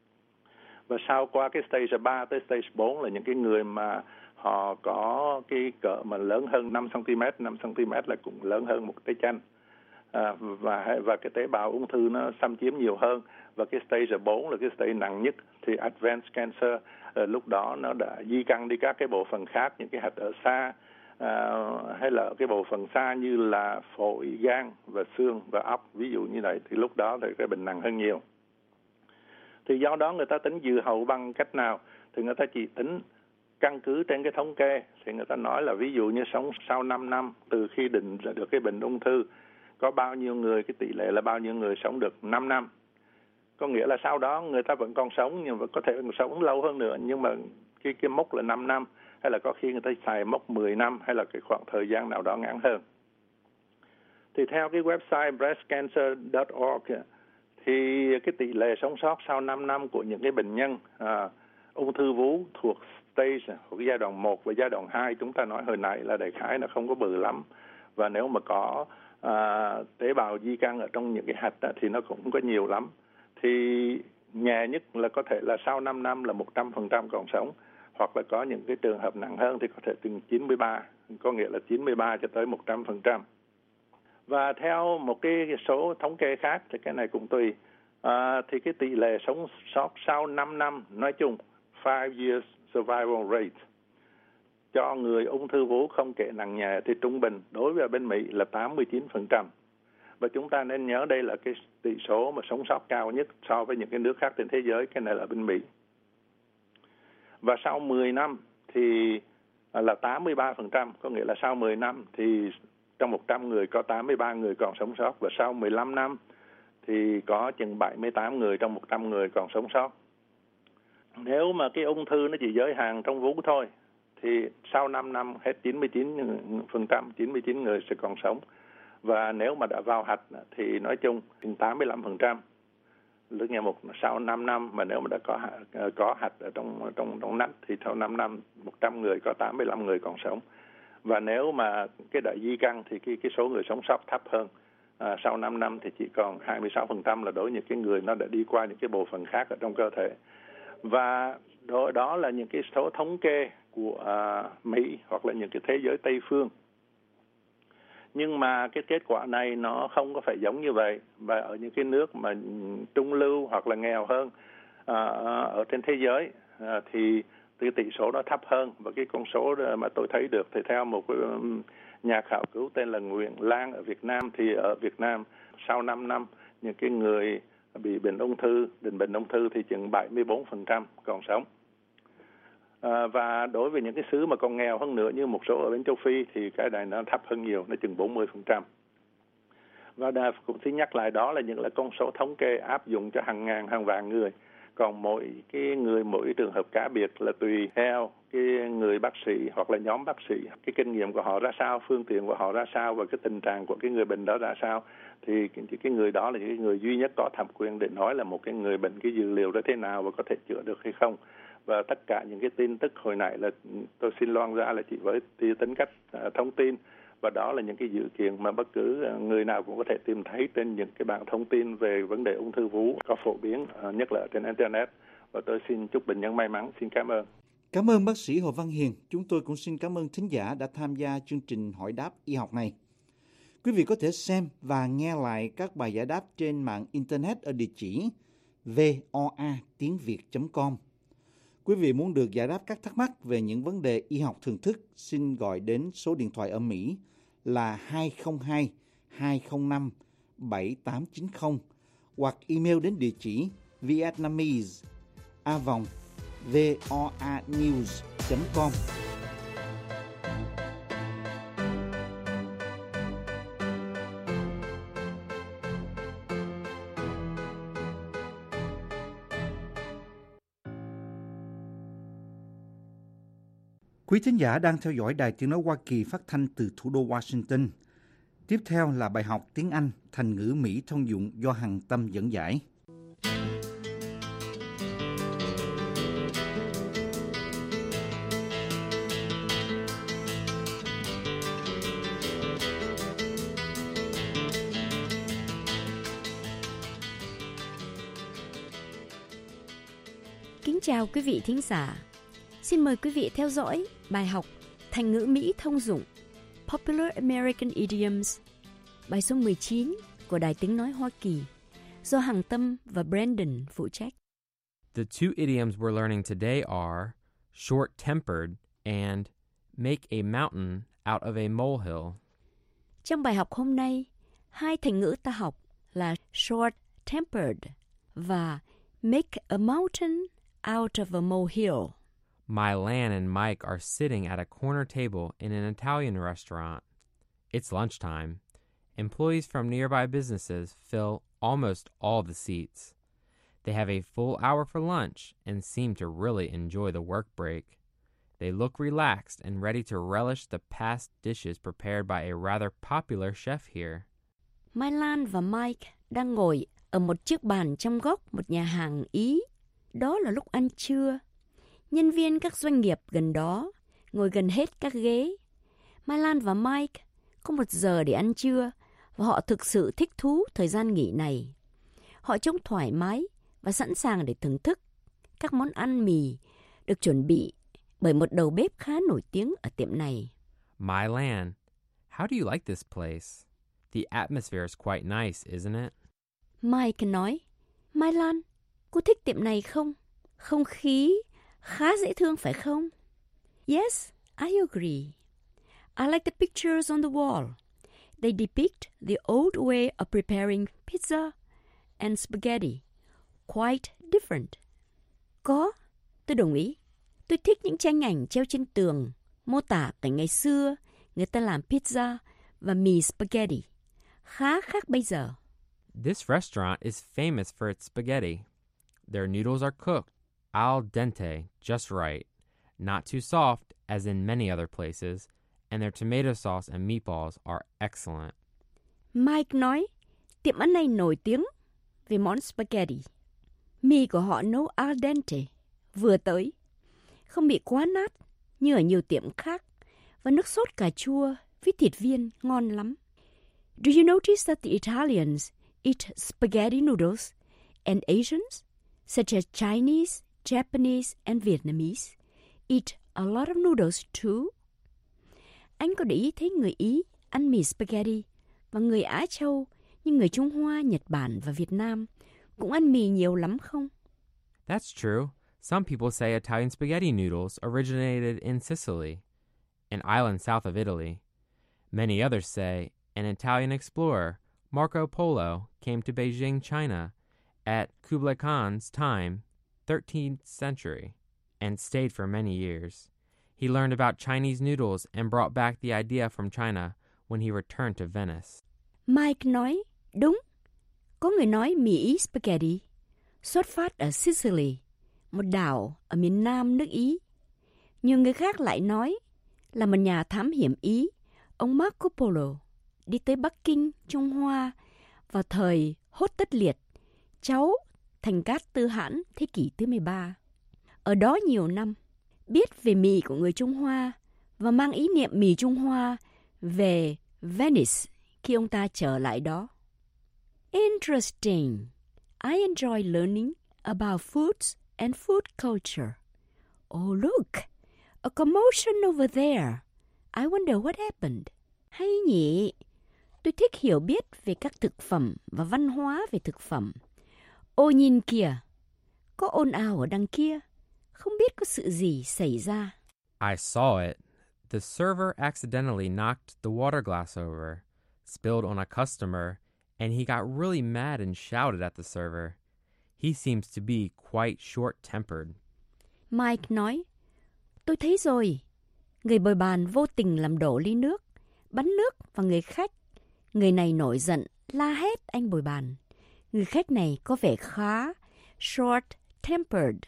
M: Và sau qua cái stage ba tới stage bốn là những cái người mà họ có cái cỡ mà lớn hơn năm xăng-ti-mét, năm xăng-ti-mét là cũng lớn hơn một cái chân. À, và và cái tế bào ung thư nó xâm chiếm nhiều hơn, và cái stage bốn là cái stage nặng nhất, thì advanced cancer à, lúc đó nó đã di căn đi các cái bộ phận khác, những cái hạch ở xa à, hay là cái bộ phận xa như là phổi, gan và xương và óc, ví dụ như vậy, thì lúc đó thì cái bệnh nặng hơn nhiều. Thì do đó người ta tính dự hậu bằng cách nào? Thì người ta chỉ tính căn cứ trên cái thống kê. Thì người ta nói là ví dụ như sống sau năm năm từ khi định được cái bệnh ung thư, có bao nhiêu người, cái tỷ lệ là bao nhiêu người sống được năm năm. Có nghĩa là sau đó người ta vẫn còn sống, nhưng mà có thể còn sống lâu hơn nữa, nhưng mà cái, cái mốc là năm năm, hay là có khi người ta xài mốc mười năm, hay là cái khoảng thời gian nào đó ngắn hơn. Thì theo cái website breast cancer dot org thì cái tỷ lệ sống sót sau năm năm của những cái bệnh nhân à, ung thư vú thuộc stage của giai đoạn một và giai đoạn hai, chúng ta nói hồi nãy là đại khái là không có bự lắm, và nếu mà có à, tế bào di căn ở trong những cái hạch đó, thì nó cũng không có nhiều lắm. Thì nhẹ nhất là có thể là sau năm năm là một trăm phần trăm còn sống, hoặc là có những cái trường hợp nặng hơn thì có thể từ chín mươi ba, có nghĩa là chín mươi ba cho tới một trăm phần trăm. Và theo một cái số thống kê khác thì cái này cũng tùy, à, thì cái tỷ lệ sống sót sau năm năm nói chung, five years survival rate, cho người ung thư vú không kể nặng nhẹ thì trung bình đối với bên Mỹ là tám mươi chín phần trăm. Và chúng ta nên nhớ đây là cái tỷ số mà sống sót cao nhất so với những cái nước khác trên thế giới, cái này là bên Mỹ. Và sau mười năm thì là tám mươi ba phần trăm, có nghĩa là sau mười năm thì trong một trăm người có tám mươi ba người còn sống sót, và sau mười lăm năm thì có chừng bảy mươi tám người trong một trăm người còn sống sót. Nếu mà cái ung thư nó chỉ giới hạn trong vú thôi thì sau năm năm hết chín mươi chín phần trăm, chín mươi chín người sẽ còn sống. Và nếu mà đã vào hạch thì nói chungถึงtám mươi lăm phần trăm. Lúc nghe một sau năm năm mà nếu mà đã có có hạch ở trong trong trong nách thì sau năm năm một trăm người có tám mươi lăm người còn sống. Và nếu mà cái đại di căn thì cái cái số người sống sót thấp hơn. À, sau năm năm thì chỉ còn hai mươi sáu phần trăm là đối với những cái người nó đã đi qua những cái bộ phận khác ở trong cơ thể. Và đó, đó là những cái số thống kê của à, Mỹ hoặc là những cái thế giới Tây phương. Nhưng mà cái kết quả này nó không có phải giống như vậy. Và ở những cái nước mà trung lưu hoặc là nghèo hơn à, ở trên thế giới à, thì cái tỷ số nó thấp hơn. Và cái con số mà tôi thấy được thì theo một cái nhà khảo cứu tên là Nguyễn Lan ở Việt Nam, thì ở Việt Nam sau năm năm những cái người bị bệnh ung thư, định bệnh ung thư thì chừng bảy mươi bốn phần trăm còn sống. À, và đối với những cái xứ mà còn nghèo hơn nữa như một số ở bên châu Phi thì cái này nó thấp hơn nhiều, nó chừng bốn mươi phần trăm. Và đà, cũng xin nhắc lại đó là những là con số thống kê áp dụng cho hàng ngàn, hàng vạn người. Còn mỗi cái người, mỗi trường hợp cá biệt là tùy theo cái người bác sĩ hoặc là nhóm bác sĩ, cái kinh nghiệm của họ ra sao, phương tiện của họ ra sao và cái tình trạng của cái người bệnh đó ra sao. Thì cái người đó là cái người duy nhất có thẩm quyền để nói là một cái người bệnh cái dữ liệu đó thế nào và có thể chữa được hay không. Và tất cả những cái tin tức hồi nãy là tôi xin loan ra là chỉ với tính cách uh, thông tin, và đó là những cái dữ kiện mà bất cứ uh, người nào cũng có thể tìm thấy trên những cái bảng thông tin về vấn đề ung thư vú có phổ biến, uh, nhất là trên Internet. Và tôi xin chúc bệnh nhân may mắn. Xin cảm ơn.
C: Cảm ơn bác sĩ Hồ Văn Hiền. Chúng tôi cũng xin cảm ơn thính giả đã tham gia chương trình hỏi đáp y học này. Quý vị có thể xem và nghe lại các bài giải đáp trên mạng Internet ở địa chỉ voa tiếng việt chấm com. Quý vị muốn được giải đáp các thắc mắc về những vấn đề y học thường thức, xin gọi đến số điện thoại ở Mỹ là hai không hai hai không năm bảy tám chín không hoặc email đến địa chỉ vietnamese a vòng voanews chấm com. Quý thính giả đang theo dõi Đài Tiếng Nói Hoa Kỳ phát thanh từ thủ đô Washington. Tiếp theo là bài học tiếng Anh thành ngữ Mỹ thông dụng do Hằng Tâm dẫn giải.
N: chào quý vị thính giả. Xin mời quý vị theo dõi bài học Thành ngữ Mỹ thông dụng Popular American Idioms, bài số mười chín của Đài Tiếng Nói Hoa Kỳ, do Hằng Tâm và Brandon phụ trách.
O: The two idioms we're learning today are short-tempered and make a mountain out of a molehill.
N: Trong bài học hôm nay, hai thành ngữ ta học là short-tempered và make a mountain out of a molehill.
O: Mylan and Mike are sitting at a corner table in an Italian restaurant. It's lunchtime. Employees from nearby businesses fill almost all the seats. They have a full hour for lunch and seem to really enjoy the work break. They look relaxed and ready to relish the past dishes prepared by a rather popular chef here.
N: Mylan và Mike đang ngồi ở một chiếc bàn trong góc một nhà hàng Ý. Đó là lúc ăn trưa. Nhân viên các doanh nghiệp gần đó ngồi gần hết các ghế. Mylan và Mike có một giờ để ăn trưa và họ thực sự thích thú thời gian nghỉ này. Họ trông thoải mái và sẵn sàng để thưởng thức các món ăn mì được chuẩn bị bởi một đầu bếp khá nổi tiếng ở tiệm này.
O: Mylan, how do you like this place? The atmosphere is quite nice, isn't it?
N: Mike nói, Mylan, cô thích tiệm này không? Không khí khá dễ thương phải không? Yes, I agree. I like the pictures on the wall. They depict the old way of preparing pizza and spaghetti. Quite different. Có, tôi đồng ý. Tôi thích những tranh ảnh treo trên tường, mô tả cảnh ngày xưa, người ta làm pizza và mì spaghetti. Khá khác bây giờ.
O: This restaurant is famous for its spaghetti. Their noodles are cooked al dente, just right, not too soft as in many other places, and their tomato sauce and meatballs are excellent.
N: Mike nói, tiệm ăn này nổi tiếng về món spaghetti. Mì của họ nấu al dente, vừa tới, không bị quá nát như ở nhiều tiệm khác, và nước sốt cà chua với thịt viên ngon lắm. Do you notice that the Italians eat spaghetti noodles and Asians, such as Chinese, Japanese and Vietnamese, eat a lot of noodles too? Anh có để ý thấy người Ý ăn mì spaghetti và người Á Châu như người Trung Hoa, Nhật Bản và Việt Nam cũng ăn mì nhiều lắm không?
O: That's true. Some people say Italian spaghetti noodles originated in Sicily, an island south of Italy. Many others say an Italian explorer, Marco Polo, came to Beijing, China, at Kublai Khan's time, thirteenth century, and stayed for many years. He learned about Chinese noodles and brought back the idea from China when he returned to Venice.
N: Mike nói, đúng. Có người nói mì Ý spaghetti xuất phát ở Sicily, một đảo ở miền nam nước Ý. Nhiều người khác lại nói là một nhà thám hiểm Ý, ông Marco Polo, đi tới Bắc Kinh, Trung Hoa vào thời Hốt Tất Liệt, cháu Thành Cát Tư Hãn thế kỷ thứ mười ba. Ở đó nhiều năm, biết về mì của người Trung Hoa và mang ý niệm mì Trung Hoa về Venice khi ông ta trở lại đó. Interesting. I enjoy learning about foods and food culture. Oh, look, a commotion over there. I wonder what happened. Hay nhỉ? Tôi thích hiểu biết về các thực phẩm và văn hóa về thực phẩm. Ô nhìn kìa, có ồn ào ở đằng kia. Không biết có sự gì xảy ra.
O: I saw it. The server accidentally knocked the water glass over, spilled on a customer, and he got really mad and shouted at the server. He seems to be quite short-tempered.
N: Mike nói, tôi thấy rồi. Người bồi bàn vô tình làm đổ ly nước, bắn nước vào người khách. Người này nổi giận, la hét anh bồi bàn. Người khách này có vẻ khá short-tempered.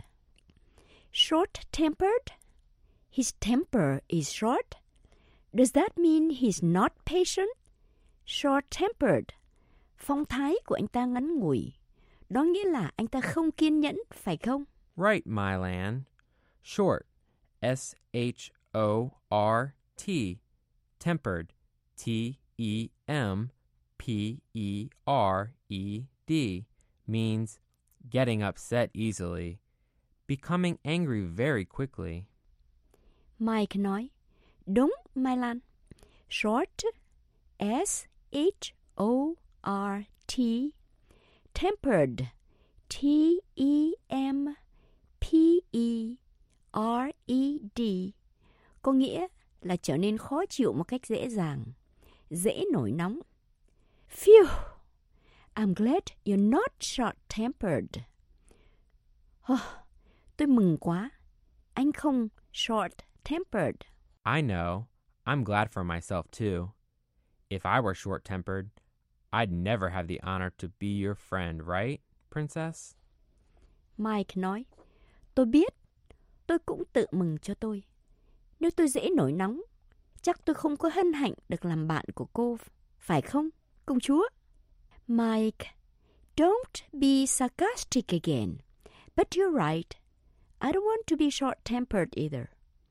N: Short-tempered? His temper is short? Does that mean he's not patient? Short-tempered. Phong thái của anh ta ngắn ngủi. Đó nghĩa là anh ta không kiên nhẫn, phải không?
O: Right, Mylan. Short. S H O R T. Tempered. T E M P E R E D. Means getting upset easily. becoming angry very quickly.
N: Mike nói, đúng, Mai Lan. Short, S H O R T, tempered, T E M P E R E D, có nghĩa là trở nên khó chịu một cách dễ dàng, dễ nổi nóng. Phew, I'm glad you're not short-tempered. Oh, tôi mừng quá, anh không short-tempered.
O: I know. I'm glad for myself, too. If I were short-tempered, I'd never have the honor to be your friend, right, Princess?
N: Mike nói, tôi biết, tôi cũng tự mừng cho tôi. Nếu tôi dễ nổi nóng, chắc tôi không có hân hạnh được làm bạn của cô, phải không, công chúa? Mike, don't be sarcastic again. But you're right. I don't want to be short-tempered either.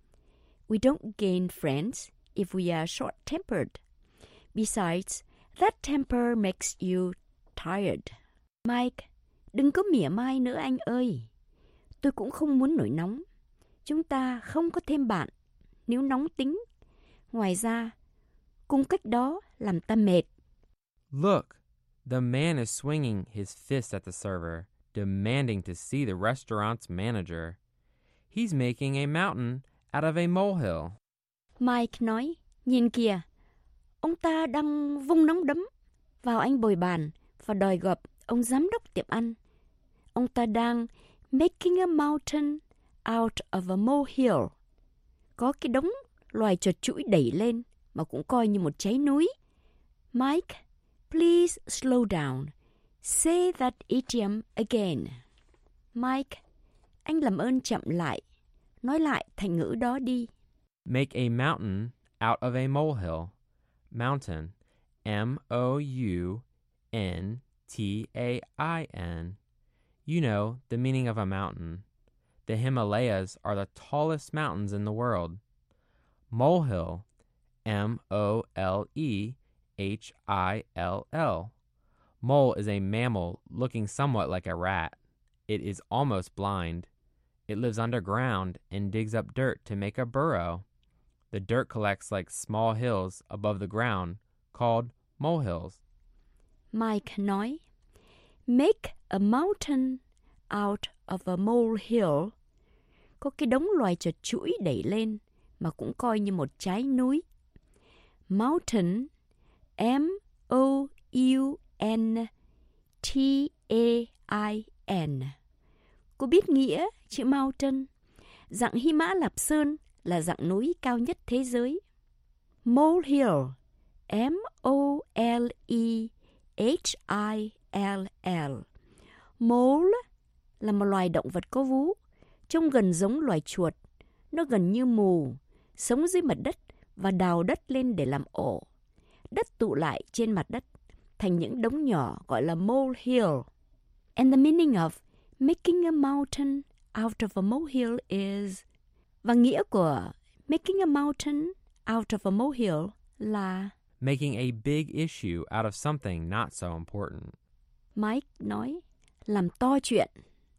N: We don't gain friends if we are short-tempered. Besides, that temper makes you tired. Mike, đừng có mỉa mai nữa anh ơi. Tôi cũng không muốn nổi nóng. Chúng ta không có thêm bạn nếu nóng tính. Ngoài ra, cung cách đó làm ta mệt.
O: Look, the man is swinging his fist at the server, demanding to see the restaurant's manager. He's making a mountain out of a molehill.
N: Mike nói, nhìn kìa, ông ta đang vung nắm đấm vào anh bồi bàn và đòi gặp ông giám đốc tiệm ăn. Ông ta đang making a mountain out of a molehill. Có cái đống loài trượt chuỗi đẩy lên mà cũng coi như một cháy núi. Mike, please slow down. Say that idiom again. Mike, anh làm ơn chậm lại. Nói lại thành ngữ đó đi.
O: Make a mountain out of a molehill. Mountain, M O U N T A I N. You know the meaning of a mountain. The Himalayas are the tallest mountains in the world. Molehill, M O L E H I L L. Mole is a mammal looking somewhat like a rat. It is almost blind. It lives underground and digs up dirt to make a burrow. The dirt collects like small hills above the ground, called molehills.
N: Mike nói, make a mountain out of a molehill. Có cái đống loài trượt chuỗi đẩy lên mà cũng coi như một trái núi. Mountain, M O U N T A I N. Cô biết nghĩa chữ mountain? Dặng Hy Mã Lạp Sơn là dặng núi cao nhất thế giới. Molehill, M O L E H I L L. Mole là một loài động vật có vú, trông gần giống loài chuột. Nó gần như mù, sống dưới mặt đất và đào đất lên để làm ổ. Đất tụ lại trên mặt đất thành những đống nhỏ gọi là molehill. And the meaning of making a mountain out of a molehill is... Và nghĩa của making a mountain out of a molehill là...
O: Making a big issue out of something not so important.
N: Mike nói, làm to chuyện.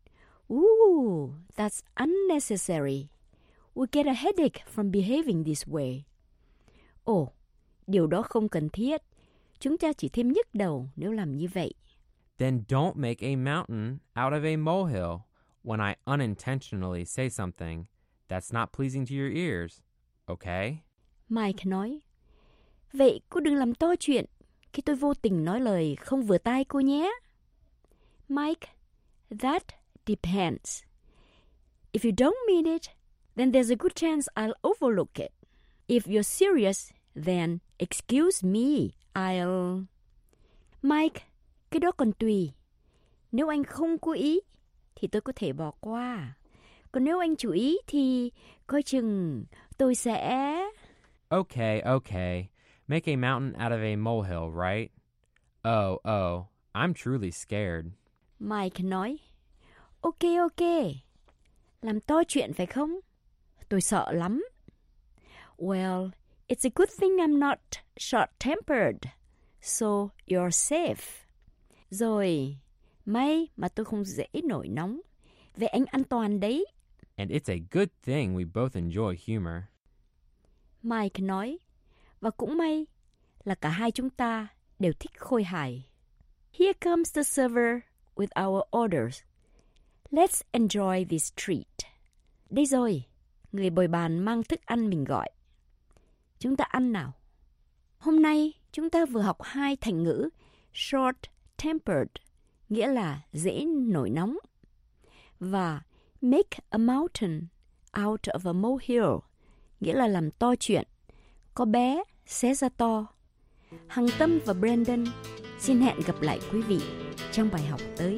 N: Ooh, that's unnecessary. We get a headache from behaving this way. Ồ, oh, điều đó không cần thiết. Chúng ta chỉ thêm nhức đầu nếu làm như vậy.
O: Then don't make a mountain out of a molehill when I unintentionally say something that's not pleasing to your ears, okay?
N: Mike nói, vậy cô đừng làm to chuyện khi tôi vô tình nói lời không vừa tai cô nhé. Mike, that depends. If you don't mean it, then there's a good chance I'll overlook it. If you're serious, then excuse me, I'll... Mike, cái đó còn tùy. Nếu anh không cố ý, thì tôi có thể bỏ qua. Còn nếu anh chủ ý thì coi chừng tôi sẽ...
O: Okay, okay. Make a mountain out of a molehill, right? Oh, oh, I'm truly scared.
N: Mike nói, ok, ok. Làm to chuyện phải không? Tôi sợ lắm. Well, it's a good thing I'm not short-tempered, so you're safe. Rồi, may mà tôi không dễ nổi nóng, về anh an toàn đấy.
O: And it's a good thing we both enjoy humor.
N: Mike nói, và cũng may là cả hai chúng ta đều thích khôi hài. Here comes the server with our orders. Let's enjoy this treat. Đây rồi, người bồi bàn mang thức ăn mình gọi. Chúng ta ăn nào. Hôm nay chúng ta vừa học hai thành ngữ short-tempered, nghĩa là dễ nổi nóng, và make a mountain out of a molehill, nghĩa là làm to chuyện, có bé xé ra to. Hằng Tâm và Brandon xin hẹn gặp lại quý vị trong bài học tới.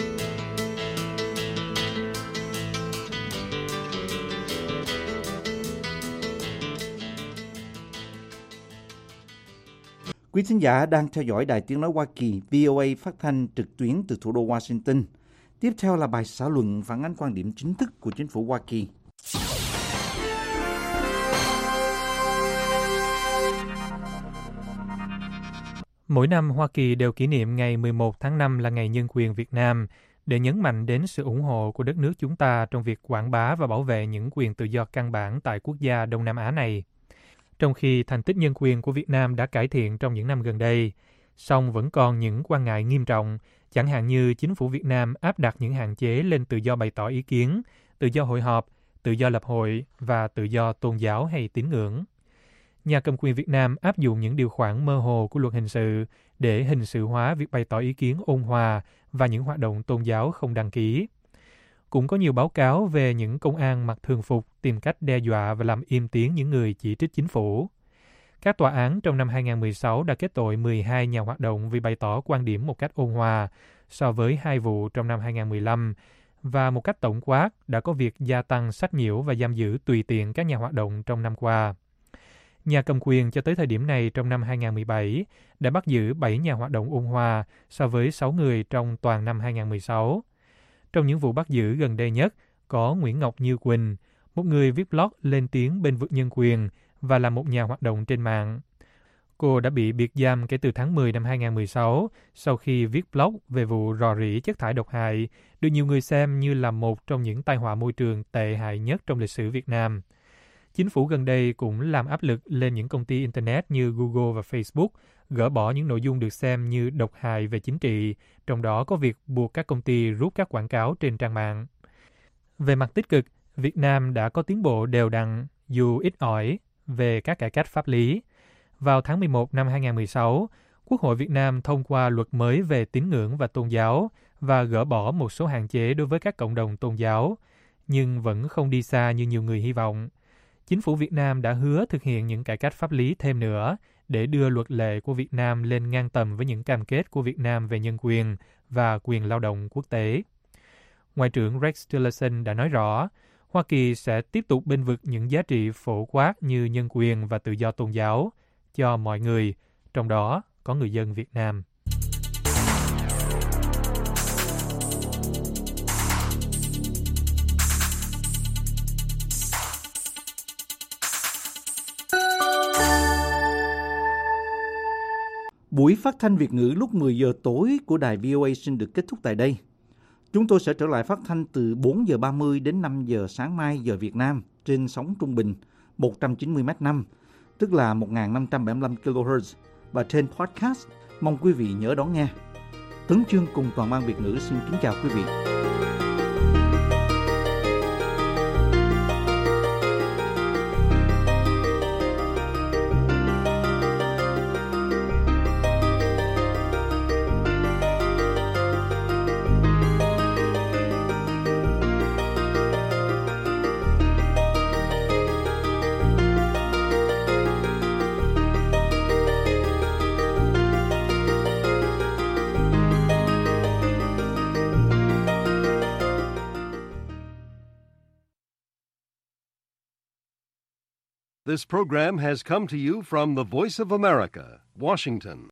C: Quý thính giả đang theo dõi Đài Tiếng Nói Hoa Kỳ vê o a phát thanh trực tuyến từ thủ đô Washington. Tiếp theo là bài xã luận phản ánh quan điểm chính thức của chính phủ Hoa Kỳ.
P: Mỗi năm Hoa Kỳ đều kỷ niệm ngày mười một tháng năm là Ngày Nhân quyền Việt Nam để nhấn mạnh đến sự ủng hộ của đất nước chúng ta trong việc quảng bá và bảo vệ những quyền tự do căn bản tại quốc gia Đông Nam Á này. Trong khi thành tích nhân quyền của Việt Nam đã cải thiện trong những năm gần đây, song vẫn còn những quan ngại nghiêm trọng, chẳng hạn như chính phủ Việt Nam áp đặt những hạn chế lên tự do bày tỏ ý kiến, tự do hội họp, tự do lập hội và tự do tôn giáo hay tín ngưỡng. Nhà cầm quyền Việt Nam áp dụng những điều khoản mơ hồ của luật hình sự để hình sự hóa việc bày tỏ ý kiến ôn hòa và những hoạt động tôn giáo không đăng ký. Cũng có nhiều báo cáo về những công an mặc thường phục tìm cách đe dọa và làm im tiếng những người chỉ trích chính phủ. Các tòa án trong năm hai không một sáu đã kết tội mười hai nhà hoạt động vì bày tỏ quan điểm một cách ôn hòa so với hai vụ trong năm hai không một lăm, và một cách tổng quát đã có việc gia tăng sách nhiễu và giam giữ tùy tiện các nhà hoạt động trong năm qua. Nhà cầm quyền cho tới thời điểm này trong năm hai không một bảy đã bắt giữ bảy nhà hoạt động ôn hòa so với sáu người trong toàn năm hai không một sáu. Trong những vụ bắt giữ gần đây nhất có Nguyễn Ngọc Như Quỳnh, một người viết blog lên tiếng bên vực nhân quyền và là một nhà hoạt động trên mạng. Cô đã bị biệt giam kể từ tháng mười năm hai không một sáu sau khi viết blog về vụ rò rỉ chất thải độc hại, được nhiều người xem như là một trong những tai họa môi trường tệ hại nhất trong lịch sử Việt Nam. Chính phủ gần đây cũng làm áp lực lên những công ty Internet như Google và Facebook gỡ bỏ những nội dung được xem như độc hại về chính trị, trong đó có việc buộc các công ty rút các quảng cáo trên trang mạng. Về mặt tích cực, Việt Nam đã có tiến bộ đều đặn, dù ít ỏi, về các cải cách pháp lý. Vào tháng mười một năm hai không một sáu, Quốc hội Việt Nam thông qua luật mới về tín ngưỡng và tôn giáo và gỡ bỏ một số hạn chế đối với các cộng đồng tôn giáo, nhưng vẫn không đi xa như nhiều người hy vọng. Chính phủ Việt Nam đã hứa thực hiện những cải cách pháp lý thêm nữa để đưa luật lệ của Việt Nam lên ngang tầm với những cam kết của Việt Nam về nhân quyền và quyền lao động quốc tế. Ngoại trưởng Rex Tillerson đã nói rõ, Hoa Kỳ sẽ tiếp tục bênh vực những giá trị phổ quát như nhân quyền và tự do tôn giáo cho mọi người, trong đó có người dân Việt Nam.
C: Buổi phát thanh Việt ngữ lúc mười giờ tối của đài vê o a xin được kết thúc tại đây. Chúng tôi sẽ trở lại phát thanh từ bốn giờ ba mươi đến năm giờ sáng mai giờ Việt Nam trên sóng trung bình một trăm chín mươi mét năm, tức là một nghìn năm trăm bảy mươi lăm ki lô héc và trên podcast. Mong quý vị nhớ đón nghe. Tấn Chương cùng toàn ban Việt ngữ xin kính chào quý vị.
A: This program has come to you from the Voice of America, Washington.